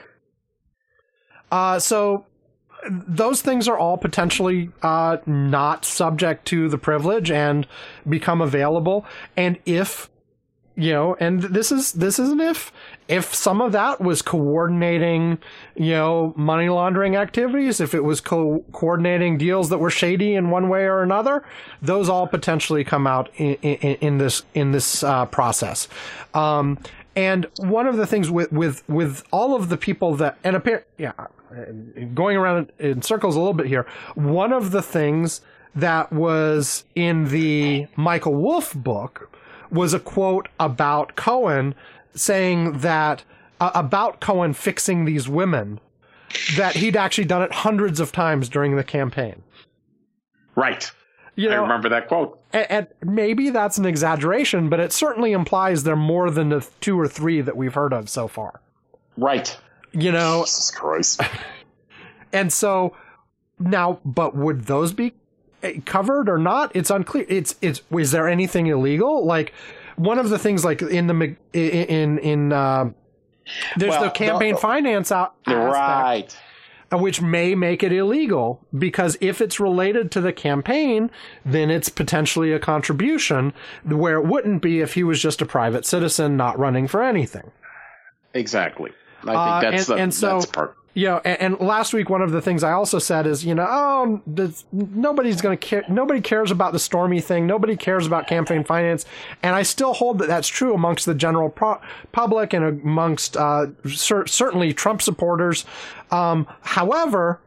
Uh, so those things are all potentially uh, not subject to the privilege and become available. And if You know, and this is this is an if. If some of that was coordinating, you know, money laundering activities, if it was co- coordinating deals that were shady in one way or another, those all potentially come out in, in, in this in this uh, process. Um, and one of the things with with with all of the people that and appear, yeah, going around in circles a little bit here. One of the things that was in the Michael Wolff book was a quote about Cohen saying that uh, about Cohen fixing these women, that he'd actually done it hundreds of times during the campaign. Right. You know, I remember that quote. And, and maybe that's an exaggeration, but it certainly implies there are more than the two or three that we've heard of so far. Right. You know. Jesus Christ. And so now, but would those be covered or not? It's unclear. It's it's is there anything illegal? Like one of the things, like in the in in uh, there's well, the campaign the, finance out aspect. Right. which may make it illegal, because if it's related to the campaign, then it's potentially a contribution, where it wouldn't be if he was just a private citizen not running for anything. Exactly. I think Uh, that's and- the and so- that's part. You know, and, and last week, one of the things I also said is, you know, oh, this, nobody's going to care. Nobody cares about the Stormy thing. Nobody cares about campaign finance. And I still hold that that's true amongst the general pro- public and amongst uh, cer- certainly Trump supporters. Um, however,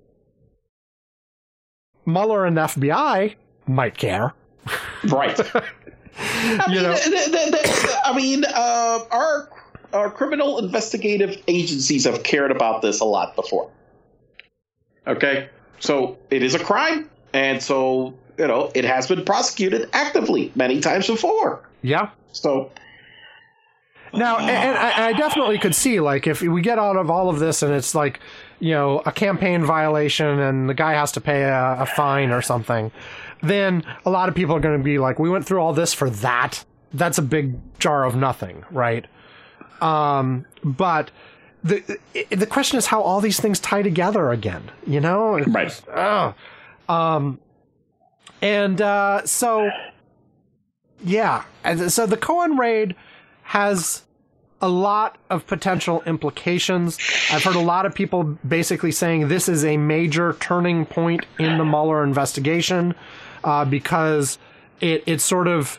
Mueller and the F B I might care. Right. I You mean, know? th- th- th- I mean, uh, our our criminal investigative agencies have cared about this a lot before. Okay, so it is a crime, and so you know it has been prosecuted actively many times before. Yeah. So Now, and, and I, I definitely could see, like, if we get out of all of this and it's like, you know, a campaign violation and the guy has to pay a, a fine or something, then a lot of people are going to be like, we went through all this for that. That's a big jar of nothing, right? Um, but the the question is how all these things tie together again, you know? It's Right. just, ugh. Um, and uh, so, yeah. And so the Cohen raid has a lot of potential implications. I've heard a lot of people basically saying this is a major turning point in the Mueller investigation uh, because it it sort of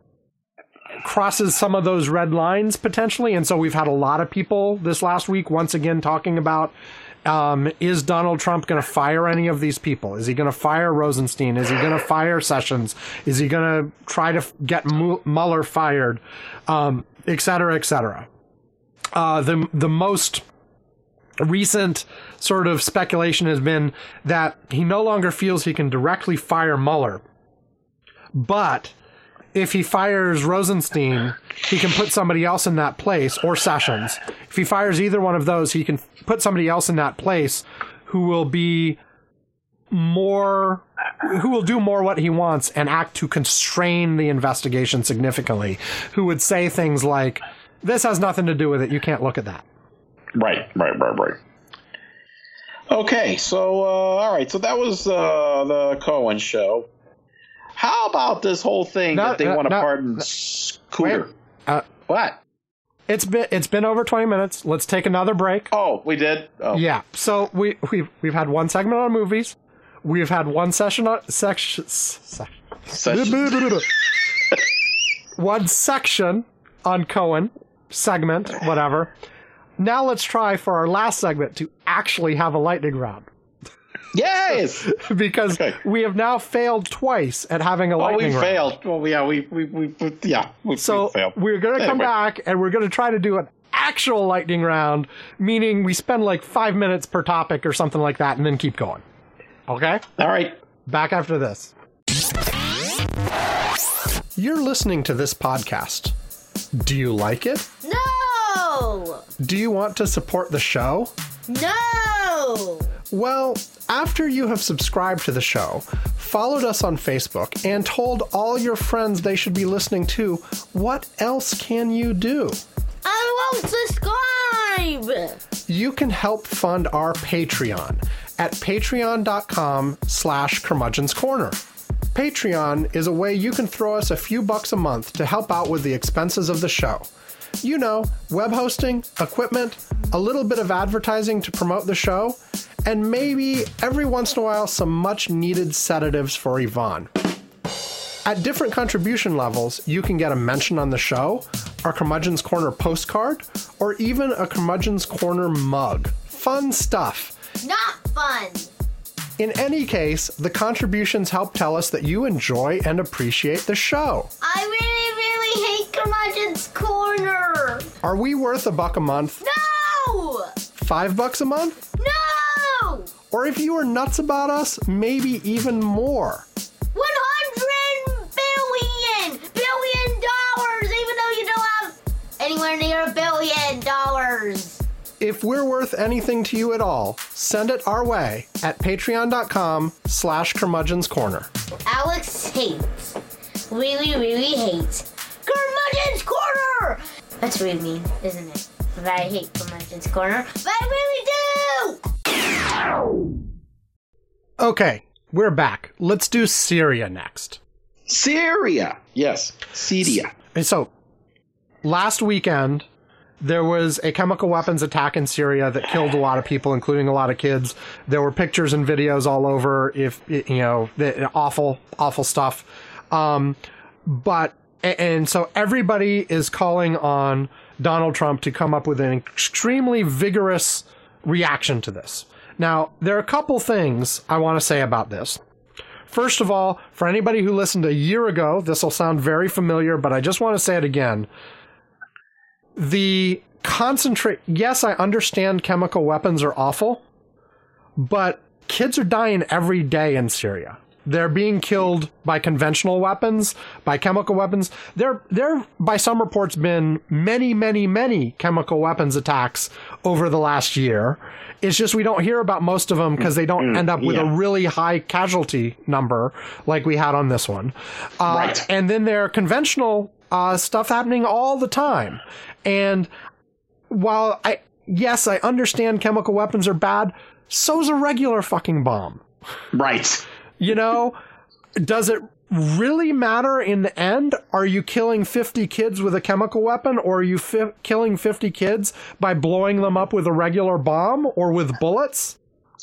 crosses some of those red lines potentially. And so we've had a lot of people this last week once again talking about, um, is Donald Trump going to fire any of these people? Is he going to fire Rosenstein? Is he going to fire Sessions? Is he going to try to f- get Mu- Mueller fired? Um, et cetera, et cetera. Uh, the, the most recent sort of speculation has been that he no longer feels he can directly fire Mueller, but if he fires Rosenstein, he can put somebody else in that place, or Sessions. If he fires either one of those, he can put somebody else in that place who will be more, who will do more what he wants and act to constrain the investigation significantly, who would say things like, this has nothing to do with it, you can't look at that. right, right, right, right. Okay, so uh, all right, so that was uh, the Cohen show. How about this whole thing No, that they no, want to no, pardon no. Cooter? Wait, uh, What? It's been it's been over twenty minutes. Let's take another break. Oh, we did? Oh. Yeah. So we we've we've had one segment on movies. We've had one session on section. Se- Session. one section on Cohen segment, whatever. Now let's try for our last segment to actually have a lightning round. Yes! Because Okay. we have now failed twice at having a Oh, lightning we round. failed. Well, yeah, we, we, we, we yeah, we, So we failed. we're going to come Anyway. back and we're going to try to do an actual lightning round, meaning we spend like five minutes per topic or something like that and then keep going. Okay? All right. Back after this. You're listening to this podcast. Do you like it? No! Do you want to support the show? No! Well, after you have subscribed to the show, followed us on Facebook, and told all your friends they should be listening to, what else can you do? I won't subscribe! You can help fund our Patreon at patreon.com slash curmudgeon's corner. Patreon is a way you can throw us a few bucks a month to help out with the expenses of the show. You know, web hosting, equipment, a little bit of advertising to promote the show, and maybe every once in a while some much needed sedatives for Yvonne. At different contribution levels, you can get a mention on the show, our Curmudgeon's Corner postcard, or even a Curmudgeon's Corner mug. Fun stuff. Not fun! In any case, the contributions help tell us that you enjoy and appreciate the show. I really, really hate Curmudgeon's Corner! Are we worth a buck a month? No! Five bucks a month? No! Or if you are nuts about us, maybe even more. one hundred billion! Billion dollars! Even though you don't have anywhere near a billion dollars! If we're worth anything to you at all, send it our way at patreon.com slash curmudgeon's corner. Alex hates. Really, really hates. Curmudgeon's Corner! That's really mean, isn't it? But I hate Curmudgeon's Corner. But I really do! Okay, we're back. Let's do Syria next. Syria. Yes. Syria. So, last weekend, there was a chemical weapons attack in Syria that killed a lot of people, including a lot of kids. There were pictures and videos all over, if you know, the, awful, awful stuff. Um, but, and so everybody is calling on Donald Trump to come up with an extremely vigorous reaction to this. Now, there are a couple things I want to say about this. First of all, for anybody who listened a year ago, this will sound very familiar, but I just want to say it again. The concentrate, yes, I understand chemical weapons are awful, but kids are dying every day in Syria. They're being killed by conventional weapons, by chemical weapons. There, there, by some reports, been many, many, many chemical weapons attacks over the last year. It's just we don't hear about most of them because they don't end up with yeah. a really high casualty number like we had on this one. Uh, right. And then there are conventional uh, stuff happening all the time. And while I, yes, I understand chemical weapons are bad, so's a regular fucking bomb. Right. You know, does it really matter in the end? Are you killing fifty kids with a chemical weapon, or are you fi- killing fifty kids by blowing them up with a regular bomb or with bullets?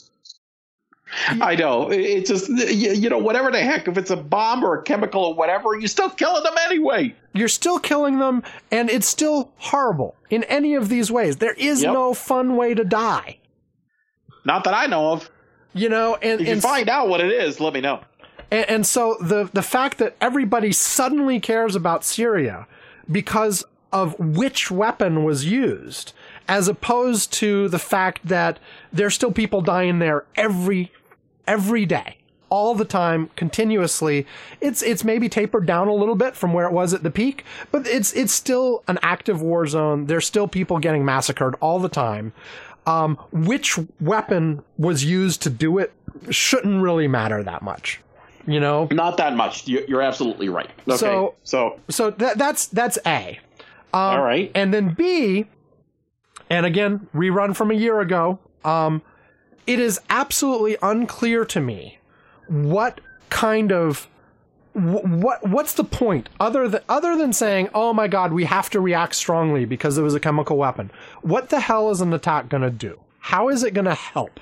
I know. It's just, you know, whatever the heck, if it's a bomb or a chemical or whatever, you're still killing them anyway. You're still killing them, and it's still horrible in any of these ways. There is yep. no fun way to die. Not that I know of. You know, and if you and, find out what it is, let me know. And, and so the the fact that everybody suddenly cares about Syria because of which weapon was used, as opposed to the fact that there's still people dying there every every day, all the time, continuously. It's it's maybe tapered down a little bit from where it was at the peak, but it's it's still an active war zone. There's still people getting massacred all the time. Um, which weapon was used to do it shouldn't really matter that much, you know? Not that much. You're, you're absolutely right. Okay. So, so, so that, that's, that's A. Um, all right. And then B, and again, rerun from a year ago, um, it is absolutely unclear to me what kind of What what's the point other than other than saying, oh my God, we have to react strongly because it was a chemical weapon? What the hell is an attack going to do? How is it going to help?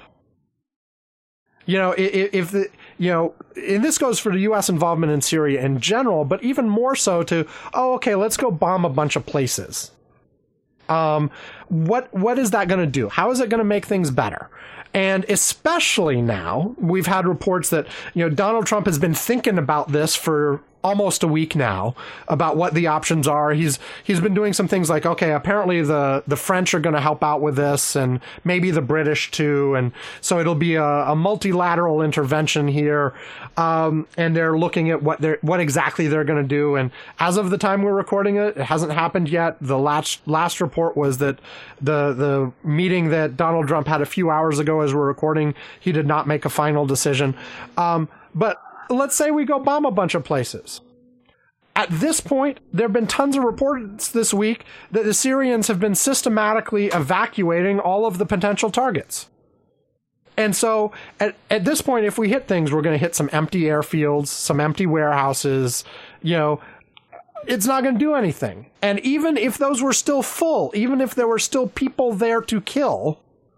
You know, if, if the you know, and this goes for the U S involvement in Syria in general, but even more so to, oh, okay, let's go bomb a bunch of places. Um, what what is that going to do? How is it going to make things better? And especially now, we've had reports that, you know, Donald Trump has been thinking about this for almost a week now, about what the options are. He's he's been doing some things like, okay, apparently the, the French are going to help out with this, and maybe the British too. And so it'll be a, a multilateral intervention here. Um, and they're looking at what they're what exactly they're going to do. And as of the time we're recording it, it hasn't happened yet. The last last report was that the the meeting that Donald Trump had a few hours ago, as we're recording, he did not make a final decision. Um, but let's say we go bomb a bunch of places. At this point, there have been tons of reports this week that the Syrians have been systematically evacuating all of the potential targets. And so at, at this point, if we hit things, we're going to hit some empty airfields, some empty warehouses. You know, it's not going to do anything. And even if those were still full, even if there were still people there to kill,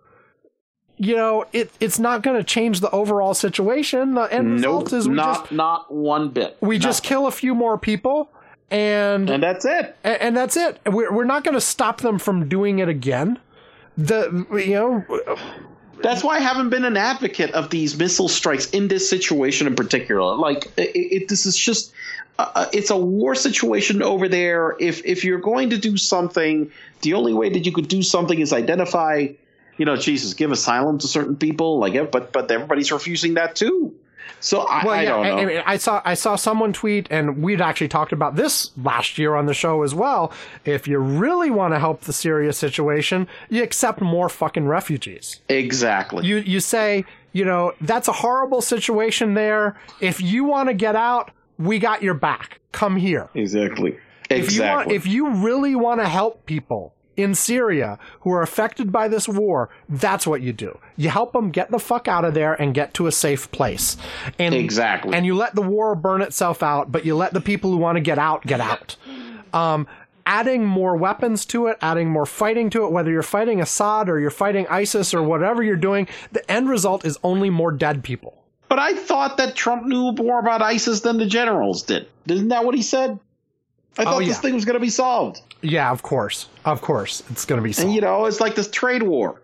you know, it it's not going to change the overall situation. The end nope, result is we not just, not one bit. We Nothing. just kill a few more people, and and that's it. And, and that's it. We're we're not going to stop them from doing it again. The you know. That's why I haven't been an advocate of these missile strikes in this situation in particular. Like, it, it, this is just uh, it's a war situation over there. If if you're going to do something, the only way that you could do something is identify. You know, Jesus, give asylum to certain people, like, but but everybody's refusing that too. So I, well, I yeah, don't know. I, I, mean, I saw I saw someone tweet, and we'd actually talked about this last year on the show as well. If you really want to help the Syria situation, you accept more fucking refugees. Exactly. You you say, you know, that's a horrible situation there. If you want to get out, we got your back. Come here. Exactly. If exactly. you want, if you really want to help people in Syria who are affected by this war, that's what you do. You help them get the fuck out of there and get to a safe place. And, exactly. And you let the war burn itself out, but you let the people who want to get out, get out. Um, adding more weapons to it, adding more fighting to it, whether you're fighting Assad or you're fighting ISIS or whatever you're doing, the end result is only more dead people. But I thought that Trump knew more about ISIS than the generals did. Isn't that what he said? I thought oh, yeah. this thing was going to be solved. Yeah, of course. Of course. It's going to be solved. And, you know, it's like this trade war.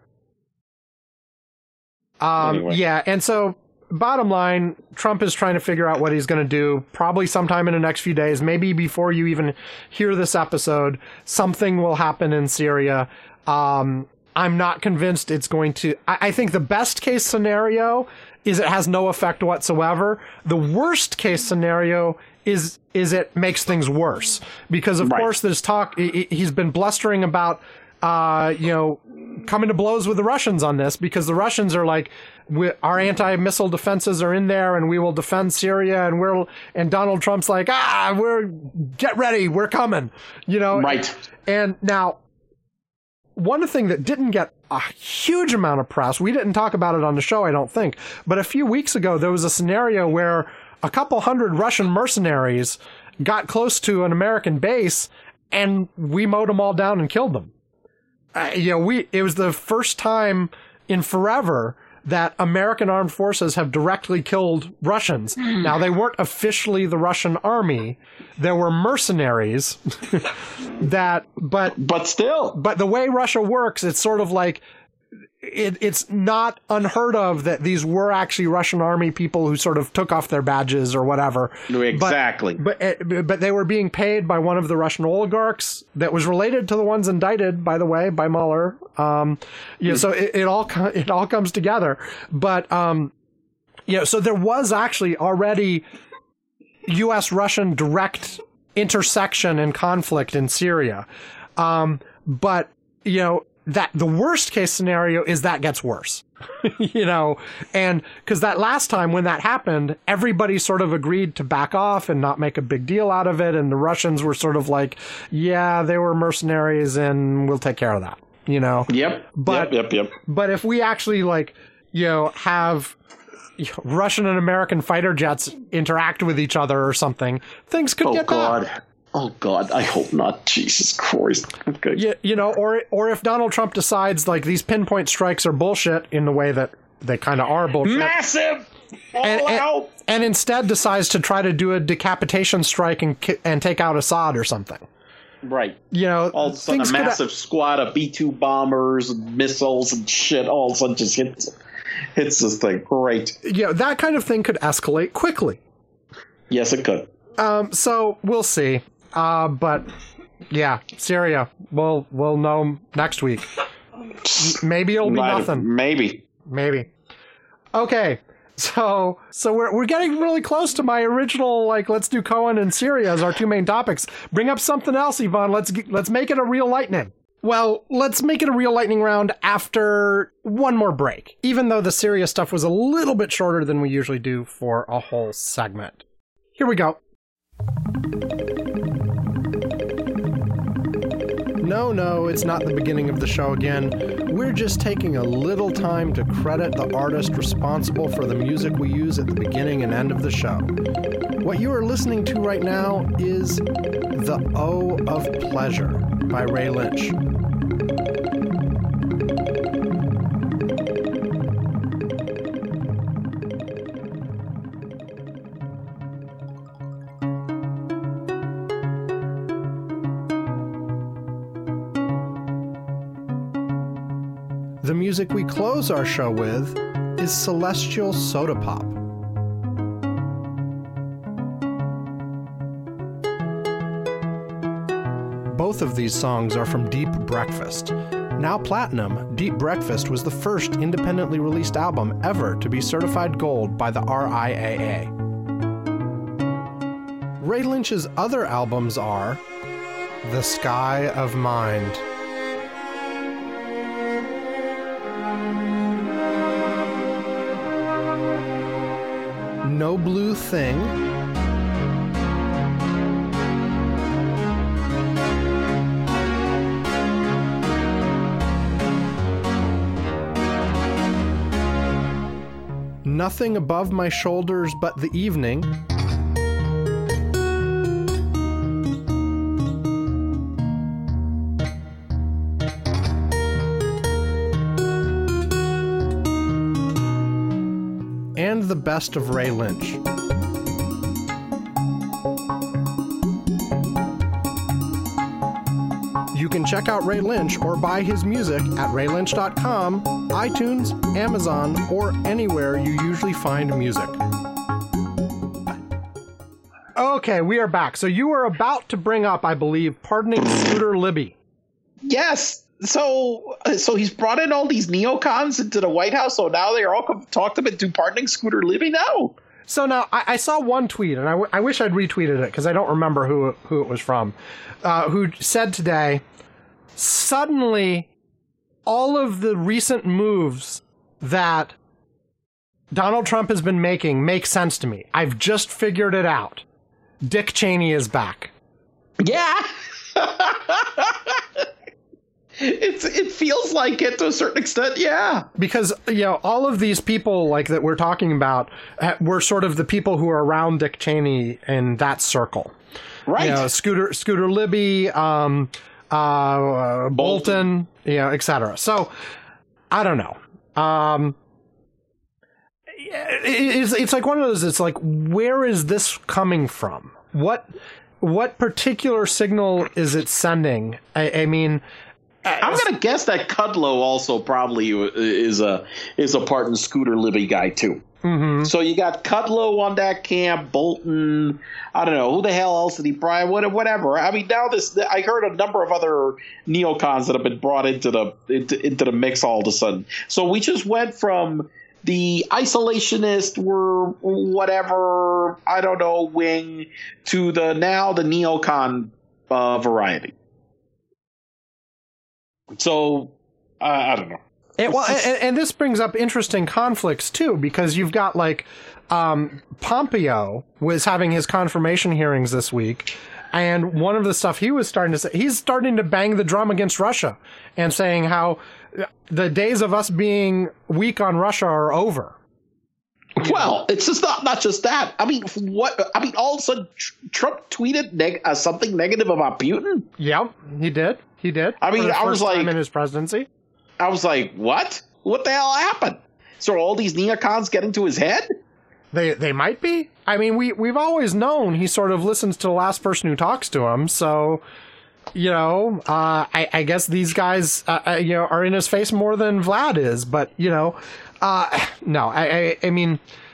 Um, anyway. Yeah, and so bottom line, Trump is trying to figure out what he's going to do, probably sometime in the next few days, maybe before you even hear this episode, something will happen in Syria. Um, I'm not convinced it's going to... I, I think the best case scenario is it has no effect whatsoever. The worst case scenario is is it makes things worse. Because, of right. course, there's talk... He, he's been blustering about, uh, you know, coming to blows with the Russians on this, because the Russians are like, we, our anti-missile defenses are in there and we will defend Syria, and we're and Donald Trump's like, ah, we're get ready, we're coming, you know. Right. And now, one thing that didn't get a huge amount of press, we didn't talk about it on the show, I don't think, but a few weeks ago there was a scenario where a couple hundred Russian mercenaries got close to an American base and we mowed them all down and killed them. Uh, you know, we it was the first time in forever that American armed forces have directly killed Russians. Now, they weren't officially the Russian army. There were mercenaries that, but... But still. But the way Russia works, it's sort of like, it, it's not unheard of that these were actually Russian army people who sort of took off their badges or whatever. Exactly. But, but, but they were being paid by one of the Russian oligarchs that was related to the ones indicted, by the way, by Mueller. Um, yeah, so it, it all it all comes together. But um, yeah, so there was actually already U S Russian direct intersection and conflict in Syria. Um, but you know, that the worst case scenario is that gets worse, you know, and because that last time when that happened, everybody sort of agreed to back off and not make a big deal out of it. And the Russians were sort of like, yeah, they were mercenaries and we'll take care of that, you know? Yep. But, yep, yep, yep. But if we actually like, you know, have Russian and American fighter jets interact with each other or something, things could oh, get God. bad. Oh, God, I hope not. Jesus Christ. Okay. You, you know, or or if Donald Trump decides, like, these pinpoint strikes are bullshit in the way that they kind of are bullshit. Massive! All and, out! And, and instead decides to try to do a decapitation strike and and take out Assad or something. Right. You know, all of a sudden a massive ha- squad of B two bombers and missiles and shit all of a sudden just hits, hits this thing. Great. Yeah, that kind of thing could escalate quickly. Yes, it could. Um, so we'll see. Uh, but yeah, Syria, we'll, we'll know next week. Maybe it'll be Might, nothing. Maybe. Maybe. Okay. So, so we're, we're getting really close to my original, like, let's do Cohen and Syria as our two main topics. Bring up something else, Yvonne. Let's, let's make it a real lightning. Well, let's make it a real lightning round after one more break, even though the Syria stuff was a little bit shorter than we usually do for a whole segment. Here we go. No, no, it's not the beginning of the show again. We're just taking a little time to credit the artist responsible for the music we use at the beginning and end of the show. What you are listening to right now is The O of Pleasure by Ray Lynch. The music we close our show with is Celestial Soda Pop. Both of these songs are from Deep Breakfast. Now platinum, Deep Breakfast was the first independently released album ever to be certified gold by the R I A A. Ray Lynch's other albums are The Sky of Mind, No Blue Thing, Nothing Above My Shoulders But the Evening. And the best of Ray Lynch. You can check out Ray Lynch or buy his music at ray lynch dot com, iTunes, Amazon, or anywhere you usually find music. Okay, we are back. So you were about to bring up, I believe, pardoning Scooter Libby. Yes. So, so he's brought in all these neocons into the White House. So now they are all come, talked him into pardoning Scooter Libby now. So now I, I saw one tweet, and I, w- I wish I'd retweeted it because I don't remember who who it was from, uh, who said today, suddenly all of the recent moves that Donald Trump has been making make sense to me. I've just figured it out. Dick Cheney is back. Yeah. It's it feels like it to a certain extent, yeah. Because, you know, all of these people like that we're talking about uh, were sort of the people who are around Dick Cheney in that circle. Right. You know, Scooter Scooter Libby, um, uh, Bolton, Bolton, you know, et cetera. So, I don't know. Um, it, it's, it's like one of those, it's like, where is this coming from? What, what particular signal is it sending? I, I mean... I'm gonna guess that Kudlow also probably is a is a part in Scooter Libby guy too. Mm-hmm. So you got Kudlow on that camp, Bolton. I don't know who the hell else did he probably whatever. I mean, now this I heard a number of other neocons that have been brought into the into, into the mix all of a sudden. So we just went from the isolationist, were whatever I don't know wing to the now the neocon uh, variety. So, uh, I don't know. It, well, and, and this brings up interesting conflicts, too, because you've got, like, um, Pompeo was having his confirmation hearings this week, and one of the stuff he was starting to say, he's starting to bang the drum against Russia and saying how the days of us being weak on Russia are over. Well, it's just not not just that. I mean, what? I mean, all of a sudden, Trump tweeted neg- uh, something negative about Putin. Yep, he did. He did. I mean, I was like, in his presidency, I was like, what? What the hell happened? So all these neocons get into his head? They they might be. I mean, we we've always known he sort of listens to the last person who talks to him. So, you know, uh, I, I guess these guys, uh, uh, you know, are in his face more than Vlad is. But you know. Uh, no, I, I, I mean,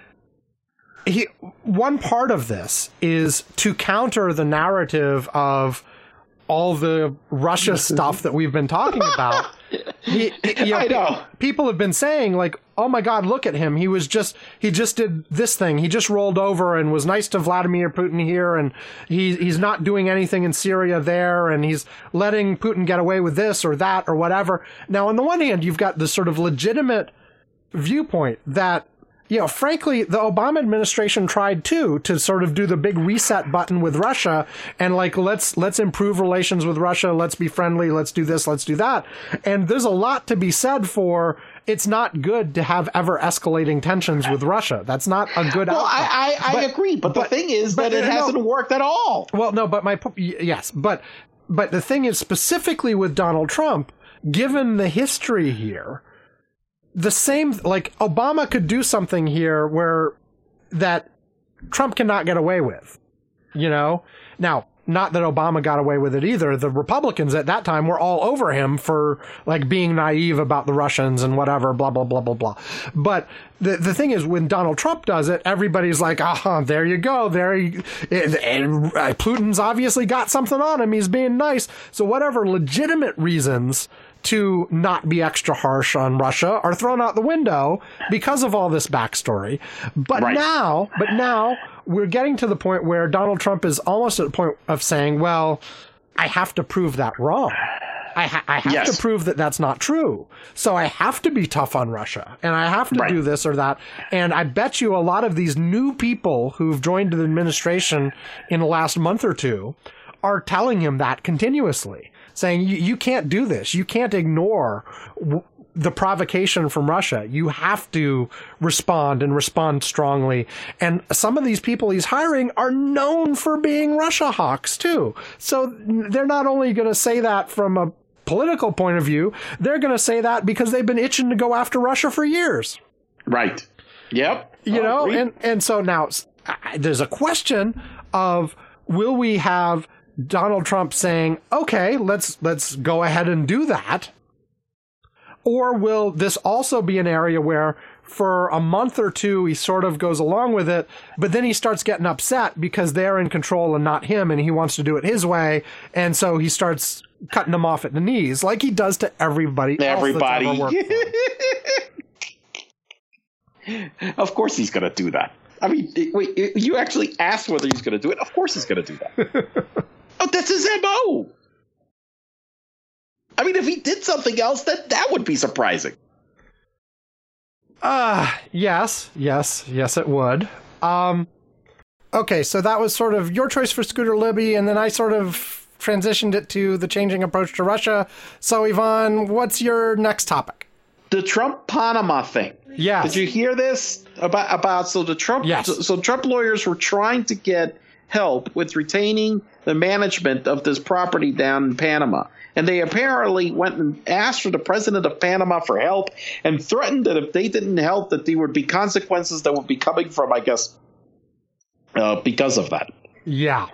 he, one part of this is to counter the narrative of all the Russia stuff that we've been talking about. He, you know, I know. People have been saying like, oh my God, look at him. He was just, he just did this thing. He just rolled over and was nice to Vladimir Putin here. And he, he's not doing anything in Syria there. And he's letting Putin get away with this or that or whatever. Now, on the one hand, you've got this sort of legitimate viewpoint that, you know, frankly, the Obama administration tried too to sort of do the big reset button with Russia and like, let's, let's improve relations with Russia. Let's be friendly. Let's do this. Let's do that. And there's a lot to be said for it's not good to have ever escalating tensions with Russia. That's not a good well, outcome. I, I, I but, agree. But, but the thing is but, that it no, hasn't worked at all. Well, no, but my, yes, but, but the thing is specifically with Donald Trump, given the history here, the same, like, Obama could do something here where that Trump cannot get away with, you know? Now, not that Obama got away with it either. The Republicans at that time were all over him for, like, being naive about the Russians and whatever, blah, blah, blah, blah, blah. But the the thing is, when Donald Trump does it, everybody's like, ah, there you go. There you, and, and Putin's obviously got something on him. He's being nice. So whatever legitimate reasons to not be extra harsh on Russia are thrown out the window because of all this backstory. But right. now, but now we're getting to the point where Donald Trump is almost at the point of saying, well, I have to prove that wrong. I, ha- I have yes. to prove that that's not true. So I have to be tough on Russia and I have to right. do this or that. And I bet you a lot of these new people who've joined the administration in the last month or two are telling him that continuously. Saying, you, you can't do this. You can't ignore w- the provocation from Russia. You have to respond and respond strongly. And some of these people he's hiring are known for being Russia hawks too. So they're not only going to say that from a political point of view, they're going to say that because they've been itching to go after Russia for years. Right. Yep. You I know, agree. and, and so now I, there's a question of, will we have Donald Trump saying, okay, let's, let's go ahead and do that? Or will this also be an area where for a month or two, he sort of goes along with it, but then he starts getting upset because they're in control and not him, and he wants to do it his way. And so he starts cutting them off at the knees like he does to everybody. Everybody. Else that's ever worked for him. Of course he's going to do that. I mean, wait, you actually asked whether he's going to do it. Of course he's going to do that. Oh, that's his M O. I mean, if he did something else, then that would be surprising. Uh, yes, yes, yes, it would. Um, okay, so that was sort of your choice for Scooter Libby, and then I sort of transitioned it to the changing approach to Russia. So, Yvonne, what's your next topic? The Trump Panama thing. Yes. Did you hear this about, about so the Trump, yes. so, so Trump lawyers were trying to get help with retaining the management of this property down in Panama. And they apparently went and asked for the president of Panama for help and threatened that if they didn't help, that there would be consequences that would be coming from, I guess, uh, because of that. Yeah.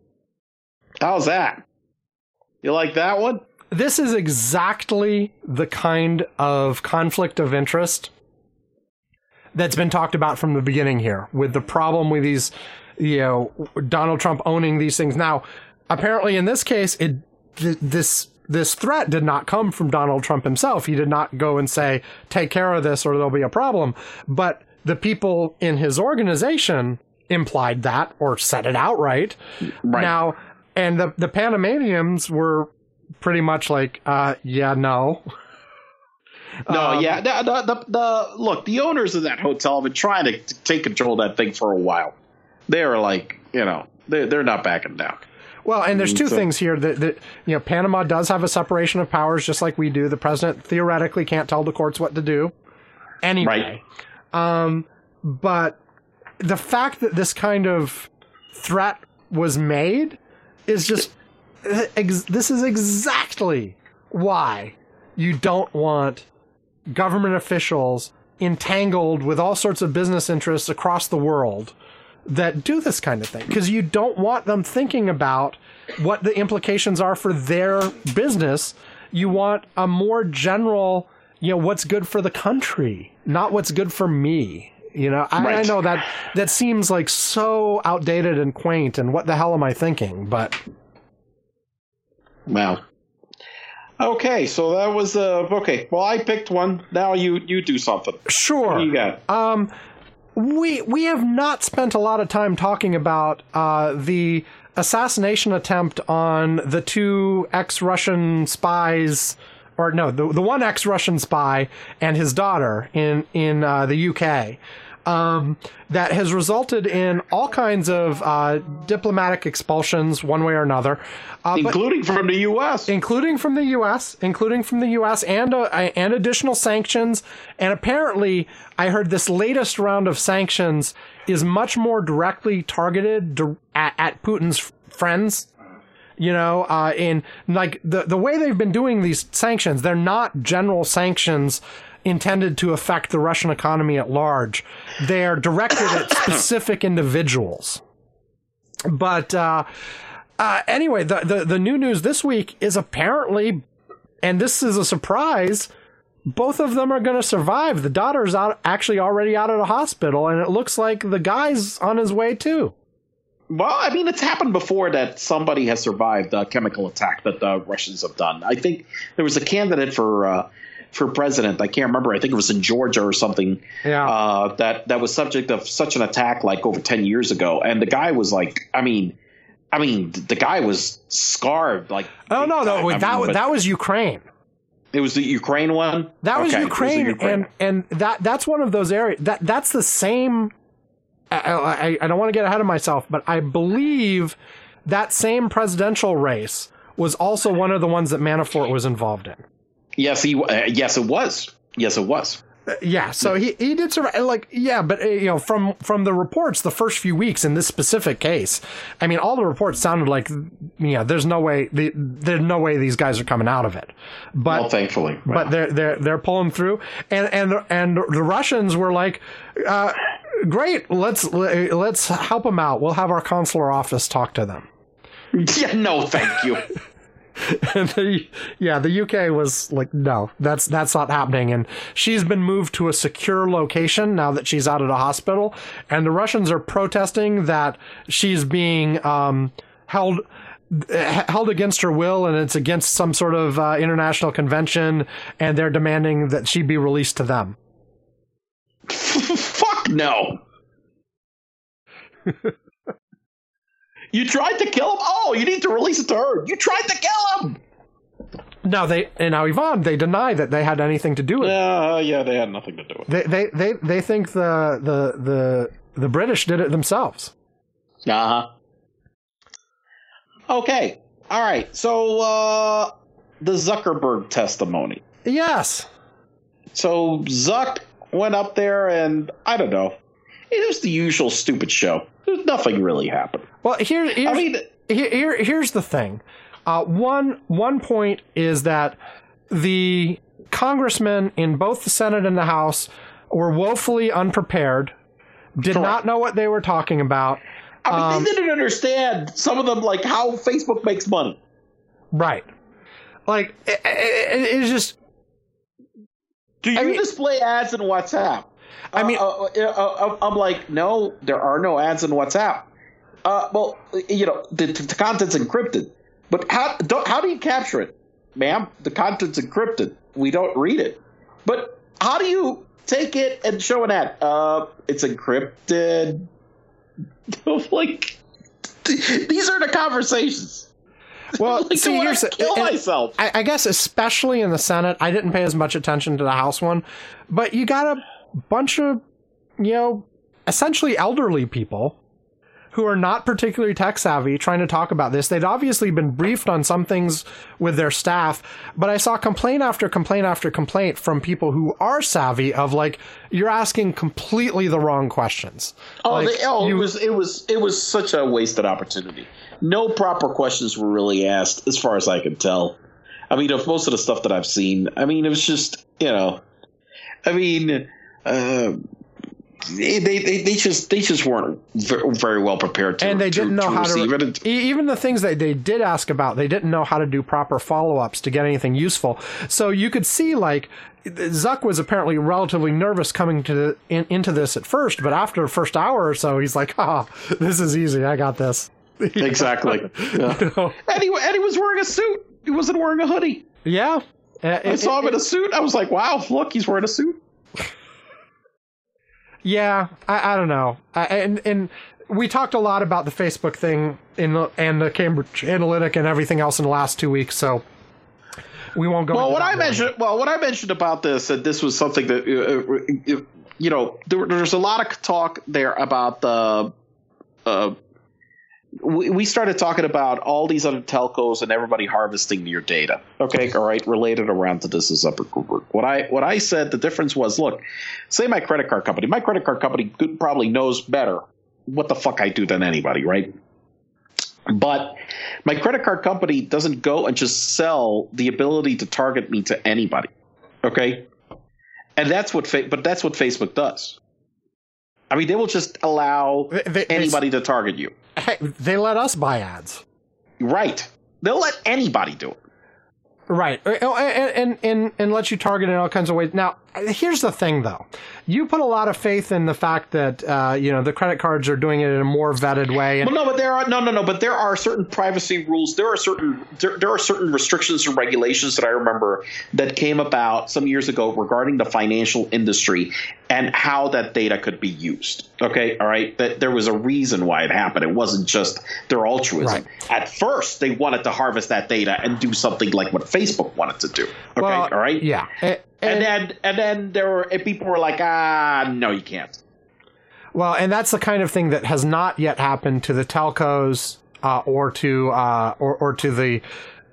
How's that? You like that one? This is exactly the kind of conflict of interest that's been talked about from the beginning here, with the problem with these, you know, Donald Trump owning these things. Now, apparently in this case, it th- this this threat did not come from Donald Trump himself. He did not go and say, take care of this or there'll be a problem. But the people in his organization implied that or said it outright. Right. Now, and the, the Panamanians were pretty much like, uh, yeah, no. No, Um, yeah. The, the, the, the, look, the owners of that hotel have been trying to t- take control of that thing for a while. They're like, you know, they're, they're not backing down. Well, and there's two So- things here that, that, you know, Panama does have a separation of powers just like we do. The president theoretically can't tell the courts what to do anyway. Right. Um, but the fact that this kind of threat was made is just, ex- this is exactly why you don't want government officials entangled with all sorts of business interests across the world that do this kind of thing, because you don't want them thinking about what the implications are for their business. You want a more general, you know, what's good for the country, not what's good for me. You know, I, Right. I know that that seems like so outdated and quaint, and what the hell am I thinking? But Wow. Okay, so that was uh okay. Well, I picked one. Now you you do something. sure. What do you got? Um, we we have not spent a lot of time talking about uh, the assassination attempt on the two ex-Russian spies, or no, the the one ex-Russian spy and his daughter in in uh, the U K. Um, that has resulted in all kinds of uh, diplomatic expulsions, one way or another, uh, but- Including from the U S. including from the U S, including from the U S, and uh, and additional sanctions. And apparently, I heard this latest round of sanctions is much more directly targeted to, at, at Putin's friends. You know, uh, in like the the way they've been doing these sanctions, they're not general sanctions intended to affect the Russian economy at large. They're directed at specific individuals. But uh, uh, anyway, the, the, the new news this week is apparently, and this is a surprise, both of them are going to survive. The daughter's out, actually already out of the hospital, and it looks like the guy's on his way too. Well, I mean, it's happened before that somebody has survived a chemical attack that the Russians have done. I think there was a candidate for uh, for president. I can't remember. I think it was in Georgia or something. Yeah. Uh, that that was subject of such an attack like over ten years ago, and the guy was like, I mean, I mean, the guy was scarred. Like, Oh no, no, I mean, that but that was Ukraine. it was the Ukraine one. That was Okay, it was the Ukraine, Ukraine. and and that that's one of those areas that that's the same. I, I, I don't want to get ahead of myself, but I believe that same presidential race was also one of the ones that Manafort was involved in. Yes, he. Uh, yes, it was. Yes, it was. Yeah, so he, he did survive. Like, yeah, but uh, you know, from from the reports, the first few weeks in this specific case, I mean, all the reports sounded like, yeah, there's no way, the, there's no way these guys are coming out of it. But well, thankfully, but wow. they're they're they're pulling through, and and and the Russians were like, uh, great, let's let's help them out. We'll have our consular office talk to them. Yeah, no, thank you. And the, yeah, the U K was like, no, that's that's not happening. And she's been moved to a secure location now that she's out of the hospital. And the Russians are protesting that she's being um, held held against her will, and it's against some sort of uh, international convention. And they're demanding that she be released to them. Fuck no. You tried to kill him? Oh, you need to release it to her. You tried to kill him! No, they and now Yvonne, they deny that they had anything to do with it. Uh, yeah, they had nothing to do with it. They, they, they, they think the, the, the, the British did it themselves. Uh-huh. Okay. All right. So, uh, the Zuckerberg testimony. Yes. So, Zuck went up there and, I don't know, it was the usual stupid show. There's nothing really happened. Well, here, here's, I mean, here, here, here's the thing. Uh, one, one point is that the congressmen in both the Senate and the House were woefully unprepared, did correct. not know what they were talking about. I mean, um, they didn't understand, some of them, like, how Facebook makes money. Right. Like, it, it, it's just... Do you I mean, display ads in WhatsApp? I mean... Uh, uh, uh, I'm like, no, there are no ads in WhatsApp. Uh, well, you know, the, the content's encrypted. But how, don't, how do you capture it? Ma'am, the content's encrypted. We don't read it. But how do you take it and show an ad? Uh, it's encrypted. Like, these are the conversations. Well, like, see, I here's kill and, myself. I, I guess especially in the Senate, I didn't pay as much attention to the House one, but you got a bunch of, you know, essentially elderly people who are not particularly tech savvy trying to talk about this. They'd obviously been briefed on some things with their staff, but I saw complaint after complaint after complaint from people who are savvy of like, you're asking completely the wrong questions. Oh, like, they, oh you, it was it was it was such a wasted opportunity. No proper questions were really asked, as far as I could tell. I mean, of most of the stuff that I've seen, I mean, it was just, you know, I mean, uh, they, they they just they just weren't very well prepared to, and they didn't to, know to how to it. Even the things that they did ask about, they didn't know how to do proper follow-ups to get anything useful. So you could see, like, Zuck was apparently relatively nervous coming to the, in, into this at first, but after the first hour or so, he's like, "Ah, oh, this is easy. I got this." Exactly. Yeah. You know? And he and he was wearing a suit. He wasn't wearing a hoodie. Yeah. Uh, I saw it, him in a suit. I was like, "Wow, look, he's wearing a suit." Yeah, I, I don't know. I, and and we talked a lot about the Facebook thing in the, and the Cambridge Analytica and everything else in the last two weeks, so we won't go. Well, into what I more. mentioned, well, what I mentioned about this, and this was something that uh, you know, there, there's a lot of talk there about the. Uh, we, we started talking about all these other telcos and everybody harvesting your data. Okay, all right, related around to this is Zuckerberg. What I what I said, the difference was, look, say my credit card company. My credit card company could, probably knows better what the fuck I do than anybody, right? But my credit card company doesn't go and just sell the ability to target me to anybody. Okay, and that's what fa- but that's what Facebook does. I mean, they will just allow they, they, anybody they, to target you. Hey, they let us buy ads. Right. They'll let anybody do it. Right. And, and, and, and let you target in all kinds of ways. Now, here's the thing, though. You put a lot of faith in the fact that, uh, you know, the credit cards are doing it in a more vetted way. And- well, no, but there are no, no, no. But there are certain privacy rules. There are certain there, there are certain restrictions and regulations that I remember that came about some years ago regarding the financial industry and how that data could be used. Okay, all right. That there was a reason why it happened. It wasn't just their altruism. Right. At first, they wanted to harvest that data and do something like what Facebook wanted to do. Okay, well, all right. Yeah. It, And, and then, and then there were and people were like, ah, no, you can't. Well, and that's the kind of thing that has not yet happened to the telcos uh, or to uh, or, or to the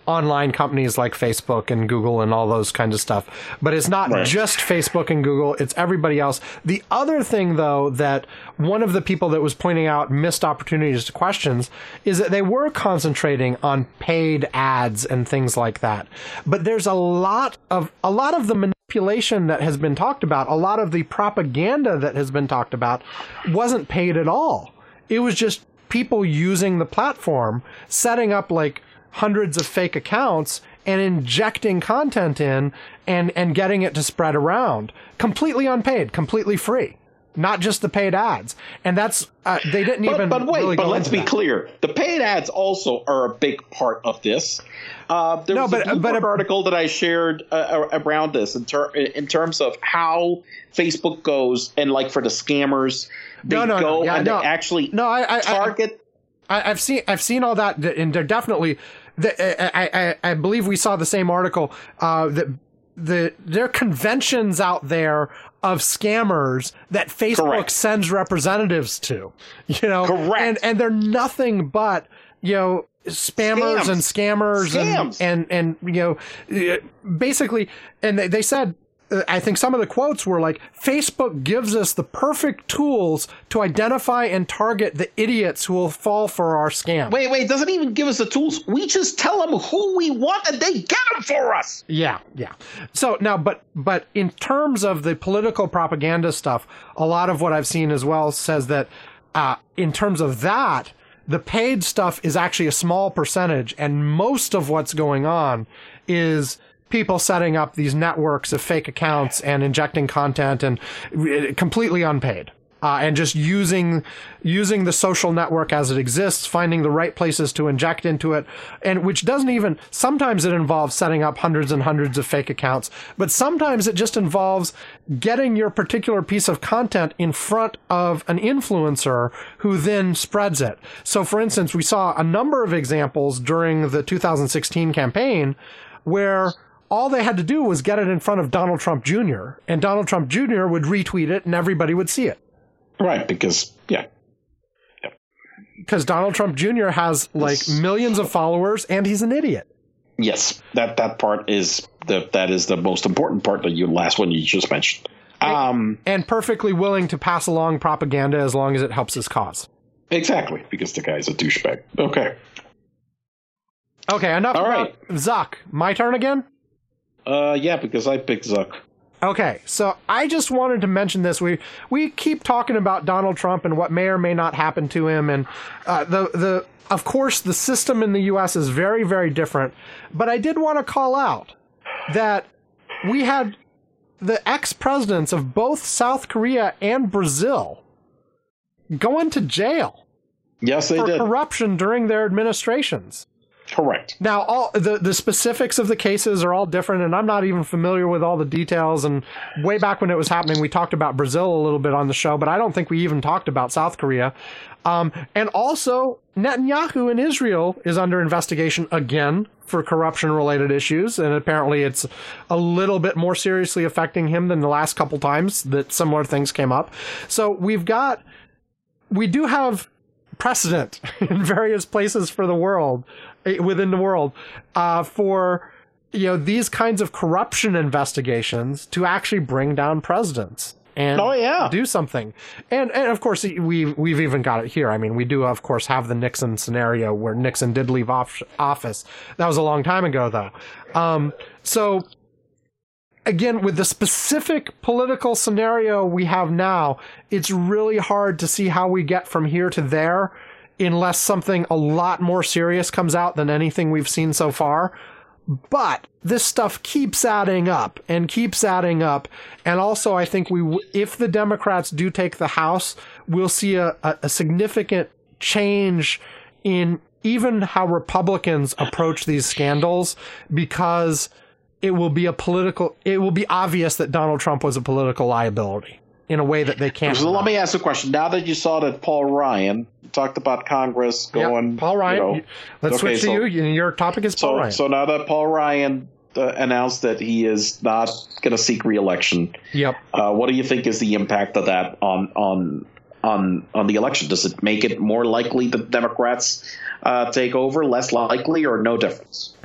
online companies like Facebook and Google and all those kinds of stuff. But it's not right. just Facebook and Google, it's everybody else. The other thing, though, that one of the people that was pointing out missed opportunities to questions is that they were concentrating on paid ads and things like that. But there's a lot of a lot of the manipulation that has been talked about, a lot of the propaganda that has been talked about wasn't paid at all. It was just people using the platform, setting up like hundreds of fake accounts and injecting content in and, and getting it to spread around. Completely unpaid, completely free. Not just the paid ads. And that's, uh, they didn't but, even But wait, really but go let's into be that. clear. The paid ads also are a big part of this. Uh, there no, was but, a Bloomberg but, uh, article that I shared uh, around this in, ter- in terms of how Facebook goes and like for the scammers, they no, no, go no, yeah, and no, they actually no, I, I, target. I, I've seen I've seen all that, and they're definitely. The, I, I I believe we saw the same article uh, that the there are conventions out there of scammers that Facebook Correct. sends representatives to, you know, Correct. and and they're nothing but you know spammers Scams. and scammers Scams. and, and and you know basically, and they, they said. I think some of the quotes were like, Facebook gives us the perfect tools to identify and target the idiots who will fall for our scam. Wait, wait, it doesn't even give us the tools. We just tell them who we want and they get them for us. Yeah, yeah. So now, but but in terms of the political propaganda stuff, a lot of what I've seen as well says that uh, in terms of that, the paid stuff is actually a small percentage, and most of what's going on is people setting up these networks of fake accounts and injecting content and completely unpaid. Uh, and just using using the social network as it exists, finding the right places to inject into it, and which doesn't even, sometimes it involves setting up hundreds and hundreds of fake accounts, but sometimes it just involves getting your particular piece of content in front of an influencer who then spreads it. So for instance, we saw a number of examples during the two thousand sixteen campaign where all they had to do was get it in front of Donald Trump Junior, and Donald Trump Junior would retweet it and everybody would see it. Right, because, yeah. Because Donald Trump Junior has like This- millions of followers and he's an idiot. Yes, that, that part is the that is the most important part, that you last one you just mentioned. Um, And perfectly willing to pass along propaganda as long as it helps his cause. exactly, because the guy's a douchebag. Okay. Okay, enough All about right. Zuck. My turn again? Uh, yeah, because I picked Zuck. Okay, so I just wanted to mention this. We we keep talking about Donald Trump and what may or may not happen to him, and uh, the the of course the system in the U S is very very different. But I did want to call out that we had the ex-presidents of both South Korea and Brazil going to jail Yes, they for did. corruption during their administrations. Correct. Now, all the, the specifics of the cases are all different, and I'm not even familiar with all the details. And way back when it was happening, we talked about Brazil a little bit on the show, but I don't think we even talked about South Korea. Um, and also, Netanyahu in Israel is under investigation again for corruption-related issues, and apparently it's a little bit more seriously affecting him than the last couple times that similar things came up. So we've got, we do have precedent in various places for the world, within the world, uh, for, you know, these kinds of corruption investigations to actually bring down presidents and Oh, yeah. do something. And, and of course, we've, we've even got it here. I mean, we do, of course, have the Nixon scenario where Nixon did leave off, office. That was a long time ago, though. Um, so, again, with the specific political scenario we have now, it's really hard to see how we get from here to there unless something a lot more serious comes out than anything we've seen so far. But this stuff keeps adding up and keeps adding up. And also, I think we, w- if the Democrats do take the House, we'll see a, a, a significant change in even how Republicans approach these scandals, because it will be a political, it will be obvious that Donald Trump was a political liability in a way that they can't. So let me ask a question. Now that you saw that Paul Ryan talked about Congress going, Yep, Paul Ryan. you know, Let's okay, switch to so- you. Your topic is Paul So, Ryan. so now that Paul Ryan uh, announced that he is not going to seek re-election, Yep. uh, what do you think is the impact of that on on on on the election? Does it make it more likely that Democrats uh, take over, less likely, or no difference?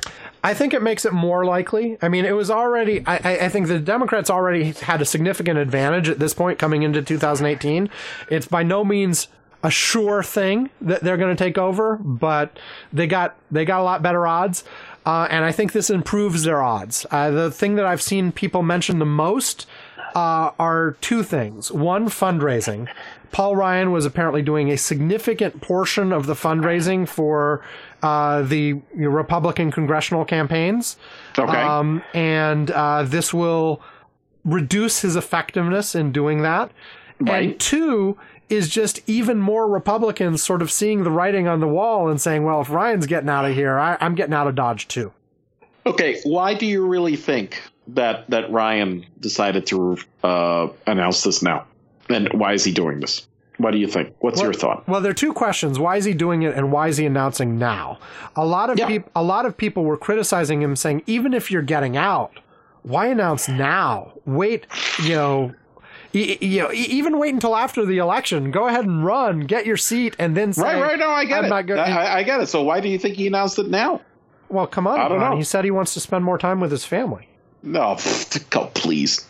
I think it makes it more likely. I mean, it was already, I, I think the Democrats already had a significant advantage at this point coming into two thousand eighteen. It's by no means a sure thing that they're going to take over, but they got, they got a lot better odds. Uh, and I think this improves their odds. Uh, the thing that I've seen people mention the most uh, are two things. One, fundraising. Paul Ryan was apparently doing a significant portion of the fundraising for uh, the you know, Republican congressional campaigns. Okay. Um, and uh, this will reduce his effectiveness in doing that. Right. And two is just even more Republicans sort of seeing the writing on the wall and saying, well, if Ryan's getting out of here, I, I'm getting out of Dodge too. Okay, why do you really think that, that Ryan decided to uh, announce this now? And why is he doing this? What do you think? What's well, your thought? Well, there are two questions. Why is he doing it, and why is he announcing now? A lot of Yeah. people, a lot of people were criticizing him, saying, even if you're getting out, why announce now? Wait, you know, e- you know, e- even wait until after the election. Go ahead and run, get your seat, and then say, Right, right. No, I get I'm it. not go- I, I get it. So why do you think he announced it now? Well, come on, I don't Ron. know. He said he wants to spend more time with his family. No, pff, go, please.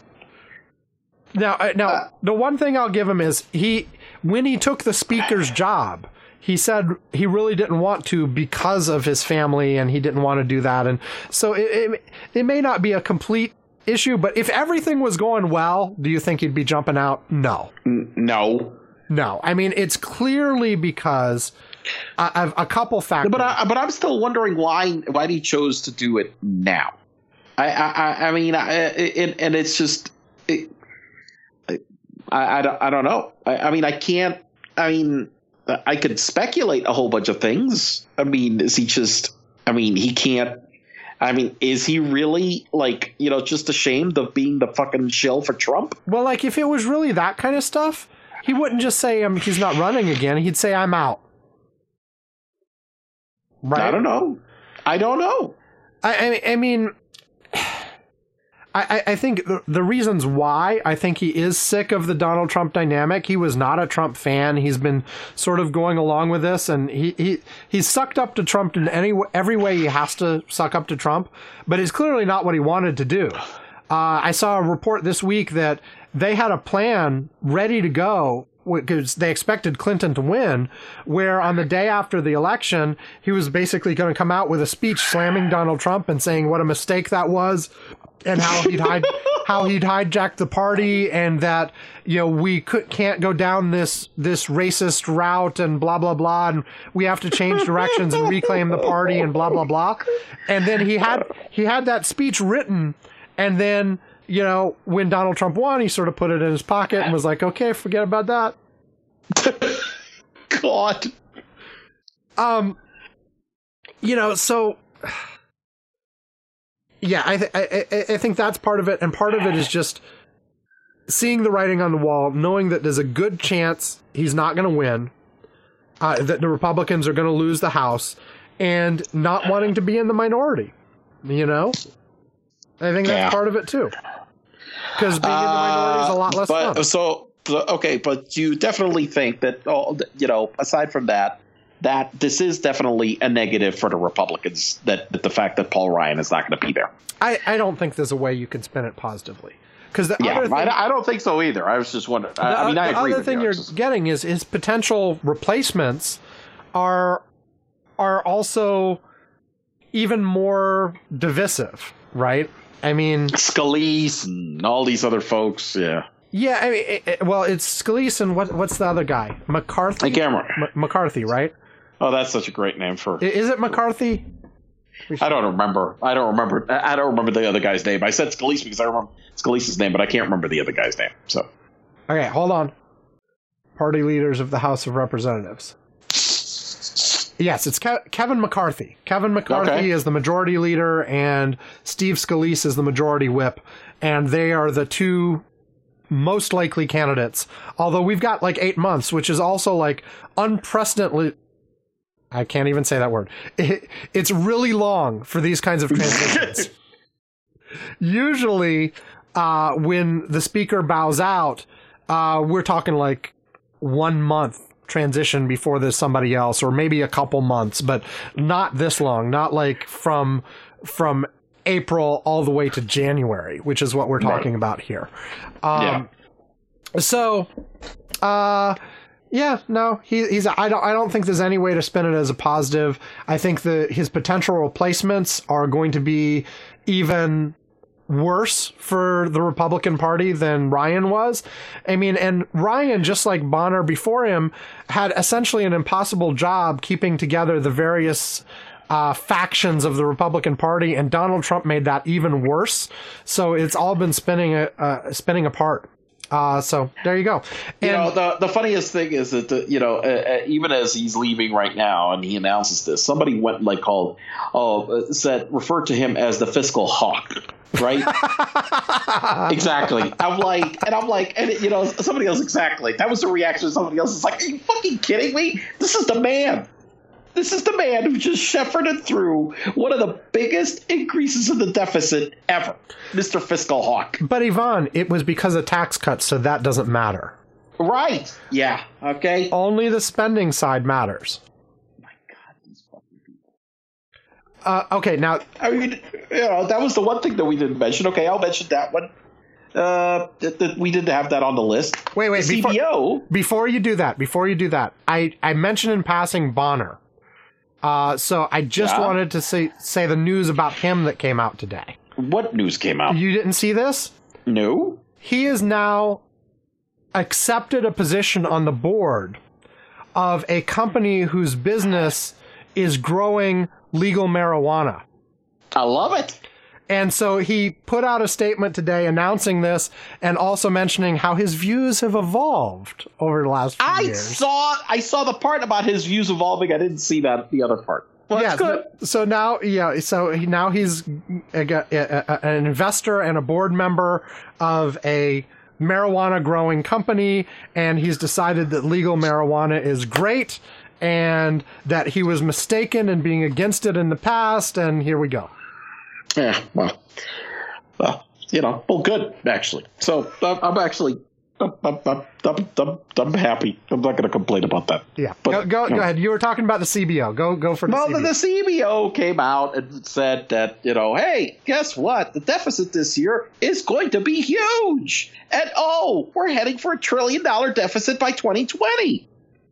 Now, uh, now, Uh, the one thing I'll give him is he, when he took the speaker's job, he said he really didn't want to because of his family, and he didn't want to do that. And so it, it, it may not be a complete issue, but if everything was going well, do you think he'd be jumping out? No. N- no. No. I mean, it's clearly because uh, of a couple factors. But I, but I'm still wondering why why he chose to do it now. I I, I mean, I, it, and it's just, it, I, I don't I don't know. I, I mean, I can't. I mean, I could speculate a whole bunch of things. I mean, is he just? I mean, he can't. I mean, is he really, like, you know, just ashamed of being the fucking shill for Trump? Well, like, if it was really that kind of stuff, he wouldn't just say um, he's not running again. He'd say, I'm out. Right? I don't know. I don't know. I, I, I mean, I, I think the, the reasons why I think he is sick of the Donald Trump dynamic. He was not a Trump fan. He's been sort of going along with this, and he, he he's sucked up to Trump in any every way he has to suck up to Trump, but it's clearly not what he wanted to do. Uh, I saw a report this week that they had a plan ready to go because they expected Clinton to win, where on the day after the election, he was basically going to come out with a speech slamming Donald Trump and saying what a mistake that was, and how he'd hide, how he'd hijacked the party, and that, you know, we could, can't go down this, this racist route, and blah, blah, blah, and we have to change directions and reclaim the party, and blah, blah, blah. And then he had, he had that speech written, and then, you know, when Donald Trump won, he sort of put it in his pocket and was like, okay, forget about that. God. Um, you know, so yeah, I, th- I I I think that's part of it, and part of it is just seeing the writing on the wall, knowing that there's a good chance he's not going to win, uh, that the Republicans are going to lose the House, and not wanting to be in the minority. You know, I think that's Yeah. part of it too, because being in the minority is a lot less but, fun. So, so, okay, but you definitely think that, oh, you know, aside from that, that this is definitely a negative for the Republicans, that, that the fact that Paul Ryan is not going to be there. I, I don't think there's a way you can spin it positively. Because the Yeah, other thing, I, I don't think so either. I was just wondering. I, the, I mean, I the agree other with thing you. you're getting is his potential replacements are are also even more divisive, right? I mean, Scalise and all these other folks, yeah. yeah. I mean, it, it- well, it's Scalise and what what's the other guy? McCarthy. I can't remember. M- McCarthy, right? Oh, that's such a great name for. I- Is it McCarthy? I don't remember. I don't remember. I I don't remember the other guy's name. I said Scalise because I remember Scalise's name, but I can't remember the other guy's name. So, Okay, hold on. Party leaders of the House of Representatives. Yes, it's Ke- Kevin McCarthy. Kevin McCarthy Okay. is the majority leader, and Steve Scalise is the majority whip, and they are the two most likely candidates. Although we've got like eight months, which is also like unprecedented. I can't even say that word. It, it's really long for these kinds of transitions. Usually, uh, when the speaker bows out, uh, we're talking like one month transition before there's somebody else, or maybe a couple months, but not this long, not like from from April all the way to January, which is what we're talking right. about here. Um, yeah. So, uh, yeah, no, he, he's. I don't. I don't think there's any way to spin it as a positive. I think that his potential replacements are going to be even worse for the Republican Party than Ryan was. I mean, and Ryan, just like Bonner before him, had essentially an impossible job keeping together the various uh, factions of the Republican Party, and Donald Trump made that even worse. So it's all been spinning uh, spinning apart. Uh, so there you go. And, you know, the the funniest thing is that the, you know, uh, even as he's leaving right now, and he announces this, somebody went like called, oh, said referred to him as the fiscal hawk. Right? Exactly. I'm like, and I'm like, and you know, somebody else, exactly. That was the reaction of somebody else. It's like, are you fucking kidding me? This is the man. This is the man who just shepherded through one of the biggest increases in the deficit ever, Mister Fiscal Hawk. But Ivan, it was because of tax cuts, so that doesn't matter. Right. Yeah. Okay. Only the spending side matters. My God, these fucking people. Uh, okay, now, I mean, you know, that was the one thing that we didn't mention. Okay, I'll mention that one. Uh, that, that we didn't have that on the list. Wait, wait, the before, C B O. Before you do that, before you do that, I, I mentioned in passing Bonner. Uh, so I just yeah. wanted to say say the news about him that came out today. What news came out? You didn't see this? No. He has now accepted a position on the board of a company whose business is growing legal marijuana. I love it. And so he put out a statement today announcing this, and also mentioning how his views have evolved over the last few I years. saw I saw the part about his views evolving. I didn't see that the other part. Well, that's yeah, good. So, so now, yeah, so he, now he's a, a, a, an investor and a board member of a marijuana growing company, and he's decided that legal marijuana is great, and that he was mistaken in being against it in the past, and here we go. Yeah, well, well, you know, well, good, actually. So I'm, I'm actually, I'm, I'm, I'm, I'm, I'm happy. I'm not going to complain about that. Yeah, but, go, go, you know. go ahead. You were talking about the C B O. Go, go for the well, C B O. Well, the C B O came out and said that, you know, hey, guess what? The deficit this year is going to be huge. And, oh, we're heading for a trillion dollar deficit by twenty twenty.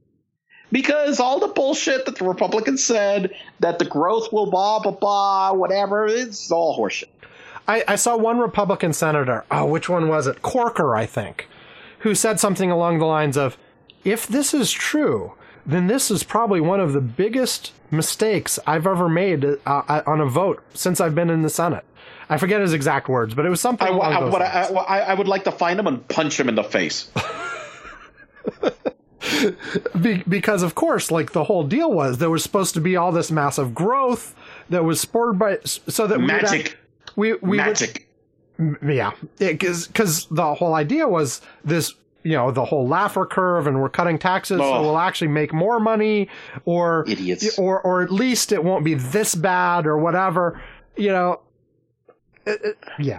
Because all the bullshit that the Republicans said, that the growth will blah, blah, blah, whatever, it's all horseshit. I, I saw one Republican senator, oh, which one was it? Corker, I think, who said something along the lines of, if this is true, then this is probably one of the biggest mistakes I've ever made uh, on a vote since I've been in the Senate. I forget his exact words, but it was something I, along I, those what lines. I, I, I would like to find him and punch him in the face. Be- because, of course, like the whole deal was there was supposed to be all this massive growth that was spurred by so that magic. We, we magic. Would, yeah, because because the whole idea was this, you know, the whole Laffer curve, and we're cutting taxes, oh. so we'll actually make more money, or idiots, or or at least it won't be this bad or whatever, you know. It, it, yeah.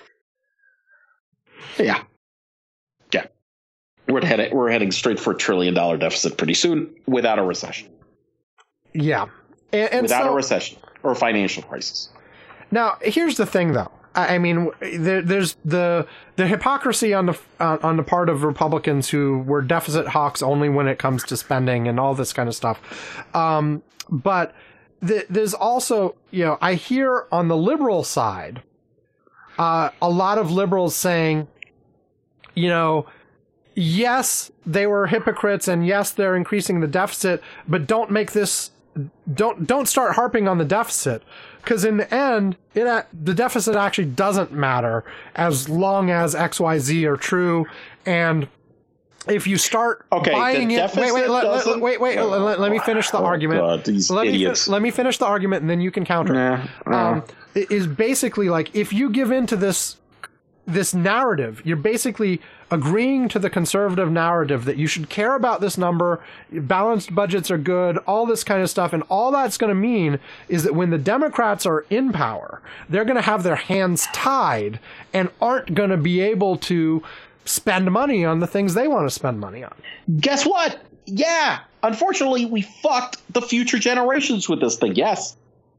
Yeah. Yeah. We're heading we're heading straight for a trillion dollar deficit pretty soon without a recession. Yeah. And, and without so, a recession or a financial crisis. Now, here's the thing, though. I, I mean, there, there's the the hypocrisy on the uh, on the part of Republicans who were deficit hawks only when it comes to spending and all this kind of stuff. Um, but th- there's also, you know, I hear on the liberal side uh, a lot of liberals saying, you know, yes, they were hypocrites, and yes, they're increasing the deficit, but don't make this, don't don't start harping on the deficit, because in the end, it the deficit actually doesn't matter as long as X Y Z are true, and if you start okay, buying it, wait, wait, let, let, wait, wait, let, let, let me finish the oh, argument. God, these let idiots. Me, let me finish the argument, and then you can counter. Nah, nah. Um, it is basically like if you give in to this this narrative, you're basically agreeing to the conservative narrative that you should care about this number, balanced budgets are good, all this kind of stuff, and all that's going to mean is that when the Democrats are in power, they're going to have their hands tied and aren't going to be able to spend money on the things they want to spend money on. Guess what? yeah, unfortunately, we fucked the future generations with this thing. Yes.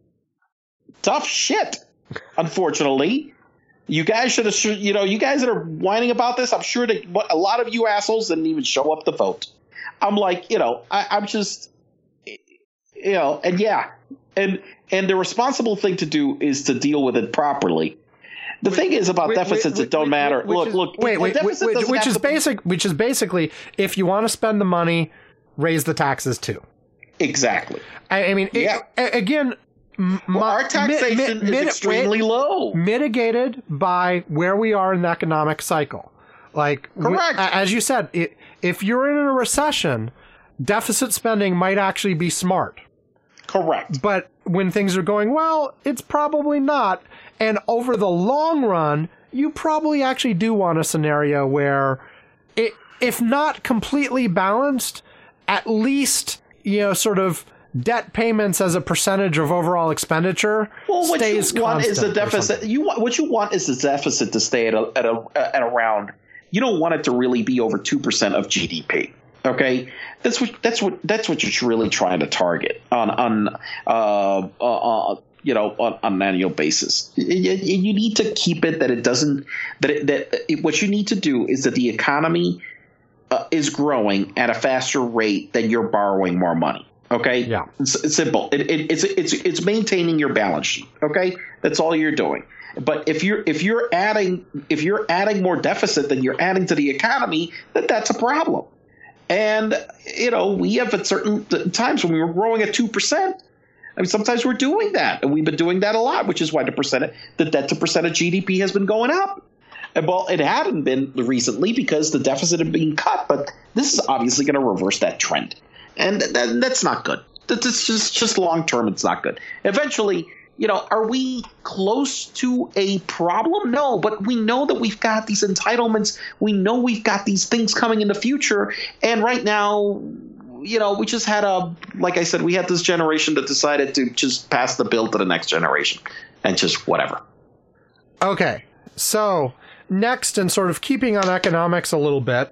Tough shit, unfortunately. You guys should have, you know, you guys that are whining about this, I'm sure that a lot of you assholes didn't even show up to vote. I'm like, you know, I, I'm just, you know, and yeah, and and the responsible thing to do is to deal with it properly. The wait, thing is about wait, deficits, wait, it don't wait, matter. Look, is, look, wait, wait, wait, wait which is basic, which is basically, if you want to spend the money, raise the taxes too. Exactly. I, I mean, yeah. it, again. Well, my, our taxation mi- mi- is extremely low. Mitigated by where we are in the economic cycle. Like, correct. We, as you said, it, if you're in a recession, deficit spending might actually be smart. Correct. But when things are going well, it's probably not. And over the long run, you probably actually do want a scenario where, it, if not completely balanced, at least, you know, sort of debt payments as a percentage of overall expenditure well, what stays you want is the constant deficit. You want what you want is the deficit to stay at a, at a, at around. You don't want it to really be over two percent of G D P. Okay, that's what that's what that's what you're really trying to target on on uh, uh, you know on, on an annual basis. You, you need to keep it that it doesn't that it, that it, what you need to do is that the economy uh, is growing at a faster rate than you're borrowing more money. Okay. Yeah. It's, it's simple. It, it, it's it's it's maintaining your balance sheet. Okay. That's all you're doing. But if you're if you're adding if you're adding more deficit than you're adding to the economy, then that's a problem. And you know we have at certain times when we were growing at two percent. I mean, sometimes we're doing that, and we've been doing that a lot, which is why the percent the debt to percent of G D P has been going up. And well, it hadn't been recently because the deficit had been cut, but this is obviously going to reverse that trend. And that, that's not good. That's just, just long term, it's not good. Eventually, you know, are we close to a problem? No, but we know that we've got these entitlements. We know we've got these things coming in the future. And right now, you know, we just had a, like I said, we had this generation that decided to just pass the bill to the next generation and just whatever. Okay. So next, and sort of keeping on economics a little bit,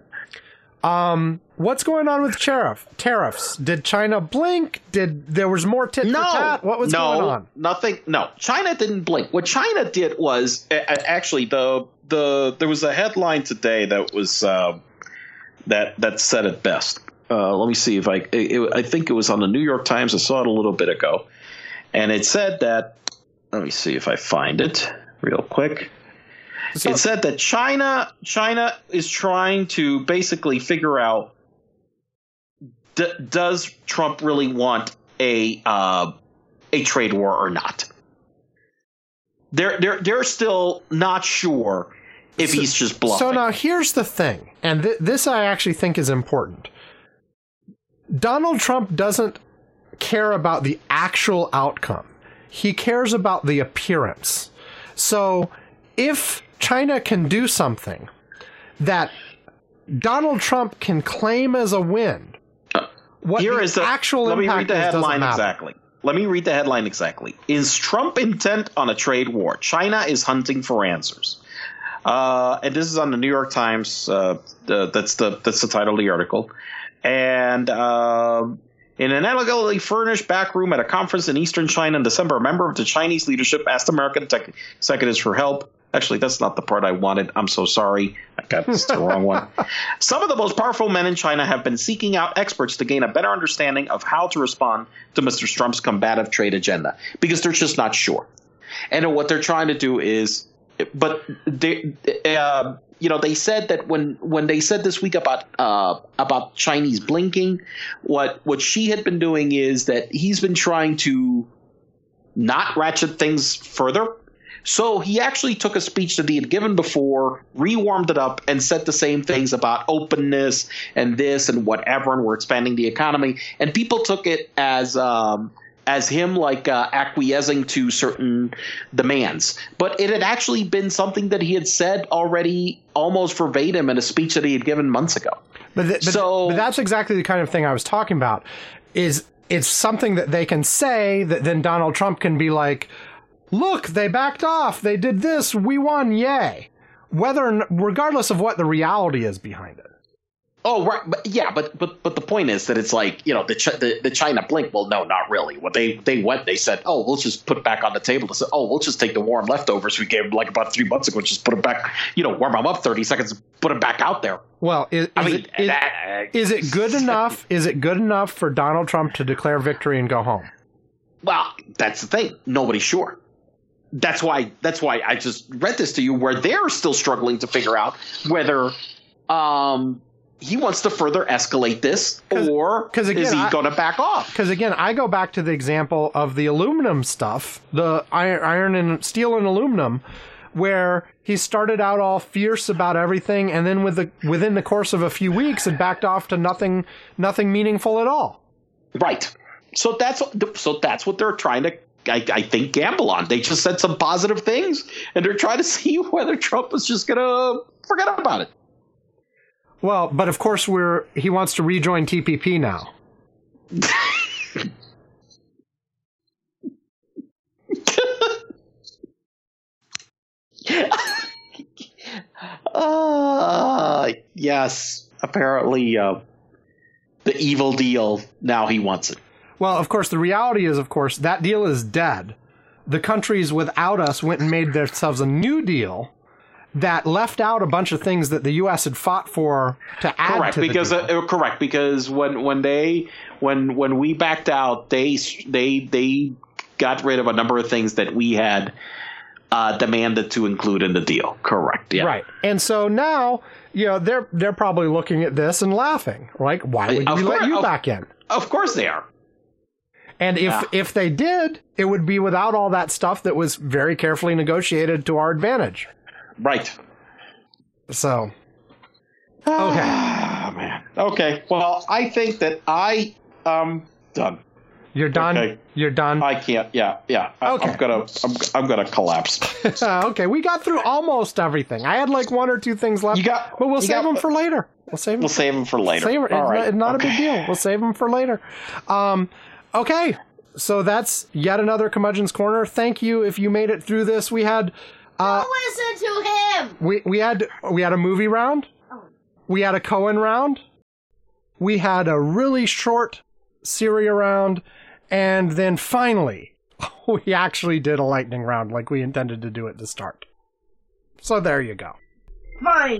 um, what's going on with tariff tariffs? Did China blink? Did there was more tit no, for tat? What was no, going on? Nothing. No, China didn't blink. What China did was uh, actually the the there was a headline today that was uh, that that said it best. Uh, let me see if I it, I think it was on the New York Times. I saw it a little bit ago, and it said that. Let me see if I find it real quick. So, it said that China China is trying to basically figure out d- does Trump really want a uh, a trade war or not. They're they're they're still not sure if so, he's just bluffing. So now here's the thing, and th- this I actually think is important. Donald Trump doesn't care about the actual outcome. He cares about the appearance. So if China can do something that Donald Trump can claim as a win, what Here the is the actual let impact me read the is headline doesn't matter. exactly. Let me read the headline exactly. Is Trump intent on a trade war? China is hunting for answers. Uh, and this is on the New York Times. Uh, the, that's the that's the title of the article. And uh, in an elegantly furnished back room at a conference in eastern China in December, a member of the Chinese leadership asked American tech executives for help. Actually, that's not the part I wanted. I'm so sorry. I got this the wrong one. Some of the most powerful men in China have been seeking out experts to gain a better understanding of how to respond to Mister Trump's combative trade agenda because they're just not sure. And what they're trying to do is – but they, uh, you know, they said that when when they said this week about uh, about Chinese blinking, what what Xi had been doing is that he's been trying to not ratchet things further. So he actually took a speech that he had given before, rewarmed it up, and said the same things about openness and this and whatever, and we're expanding the economy. And people took it as um, as him like uh, acquiescing to certain demands. But it had actually been something that he had said already almost verbatim in a speech that he had given months ago. But, th- but, so, but that's exactly the kind of thing I was talking about. Is it's something that they can say that then Donald Trump can be like, look, they backed off. They did this. We won. Yay. Whether, regardless of what the reality is behind it. Oh, right. But yeah, but but but the point is that it's like, you know, the Ch- the, the China blink. Well, no, not really. What they they went, they said, oh, we'll just put it back on the table. They said, oh, we'll just take the warm leftovers we gave them like about three months ago, just put them back, you know, warm them up thirty seconds, put them back out there. Well, is, is, I mean, it, is, that, is it good enough? Is it good enough for Donald Trump to declare victory and go home? Well, that's the thing. Nobody's sure. That's why. That's why I just read this to you, where they're still struggling to figure out whether um, he wants to further escalate this, or Cause again, is he I- going to back off? Because again, I go back to the example of the aluminum stuff, the iron, iron and steel and aluminum, where he started out all fierce about everything, and then with the within the course of a few weeks, had backed off to nothing, nothing meaningful at all. Right. So that's so that's what they're trying to, I, I think, gamble on. They just said some positive things, and they're trying to see whether Trump is just going to forget about it. Well, but of course, we're he wants to rejoin T P P now. uh, yes, apparently uh, the evil deal, now he wants it. Well, of course, the reality is, of course, that deal is dead. The countries without us went and made themselves a new deal that left out a bunch of things that the U S had fought for to add correct, to the because deal. uh, correct because when when they when when we backed out, they they they got rid of a number of things that we had uh, demanded to include in the deal. Correct. Yeah. Right. And so now, you know, they're they're probably looking at this and laughing. Like, why would Of we course- let you of- back in? Of course they are. And if Yeah. if they did, it would be without all that stuff that was very carefully negotiated to our advantage. Right. So, okay. Ah, man. Okay. Well, I think that I um done. You're done. Okay. You're done. I can't. Yeah. Yeah. I, Okay. I'm gonna. I'm, I'm gonna collapse. Okay, we got through almost everything. I had like one or two things left, You got- but we'll you save got- them for later. We'll save them. We'll save them for later. Save 'em. All It's right. not, not okay. a big deal. We'll save them for later. Um, okay, so that's yet another Curmudgeon's Corner. Thank you if you made it through this. We had uh, Listen to him. we we had we had a movie round. We had a Cohen round. We had a really short Syria round, and then finally, we actually did a lightning round like we intended to do at the start. So there you go. Fine.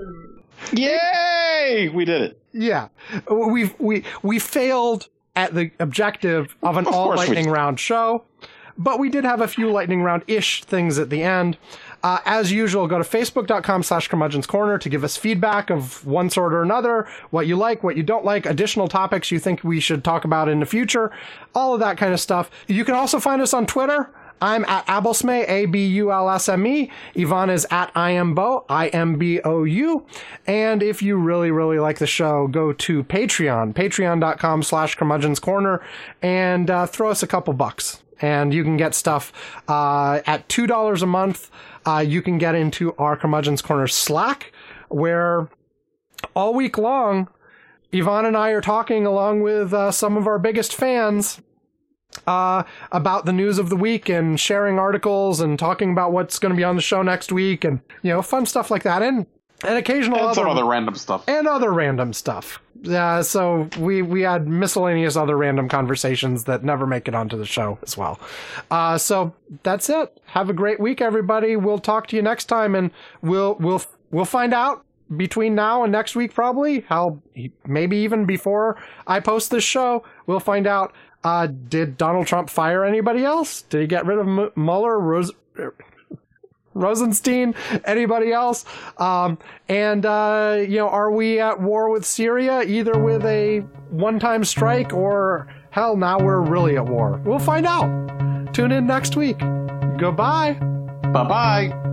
Yay! We did it. Yeah, we we we failed at the objective of an Of all course we lightning did. round show, but we did have a few lightning round ish things at the end. Uh, as usual, go to facebook.com slash curmudgeon's corner to give us feedback of one sort or another, what you like, what you don't like, additional topics you think we should talk about in the future, all of that kind of stuff. You can also find us on Twitter. I'm at Abulsme, A B U L S M E. Yvonne is at I am Bo, I M B O U. And if you really, really like the show, go to Patreon, patreon.com slash curmudgeon's corner, and uh, throw us a couple bucks. And you can get stuff uh, at two dollars a month. Uh, you can get into our Curmudgeon's Corner Slack, where all week long, Yvonne and I are talking along with uh, some of our biggest fans uh, about the news of the week and sharing articles and talking about what's going to be on the show next week and, you know, fun stuff like that. And, and occasional And other, some other random stuff. and other random stuff. Yeah, so we, we had miscellaneous other random conversations that never make it onto the show as well. Uh, so that's it. Have a great week, everybody. We'll talk to you next time, and we'll we'll we'll find out between now and next week probably how maybe even before I post this show, we'll find out. Uh, did Donald Trump fire anybody else? Did he get rid of M- Mueller? Rose. Rosenstein, anybody else? Um, and, uh, you know, are we at war with Syria, either with a one-time strike or, hell, now we're really at war? We'll find out. Tune in next week. Goodbye. Bye bye.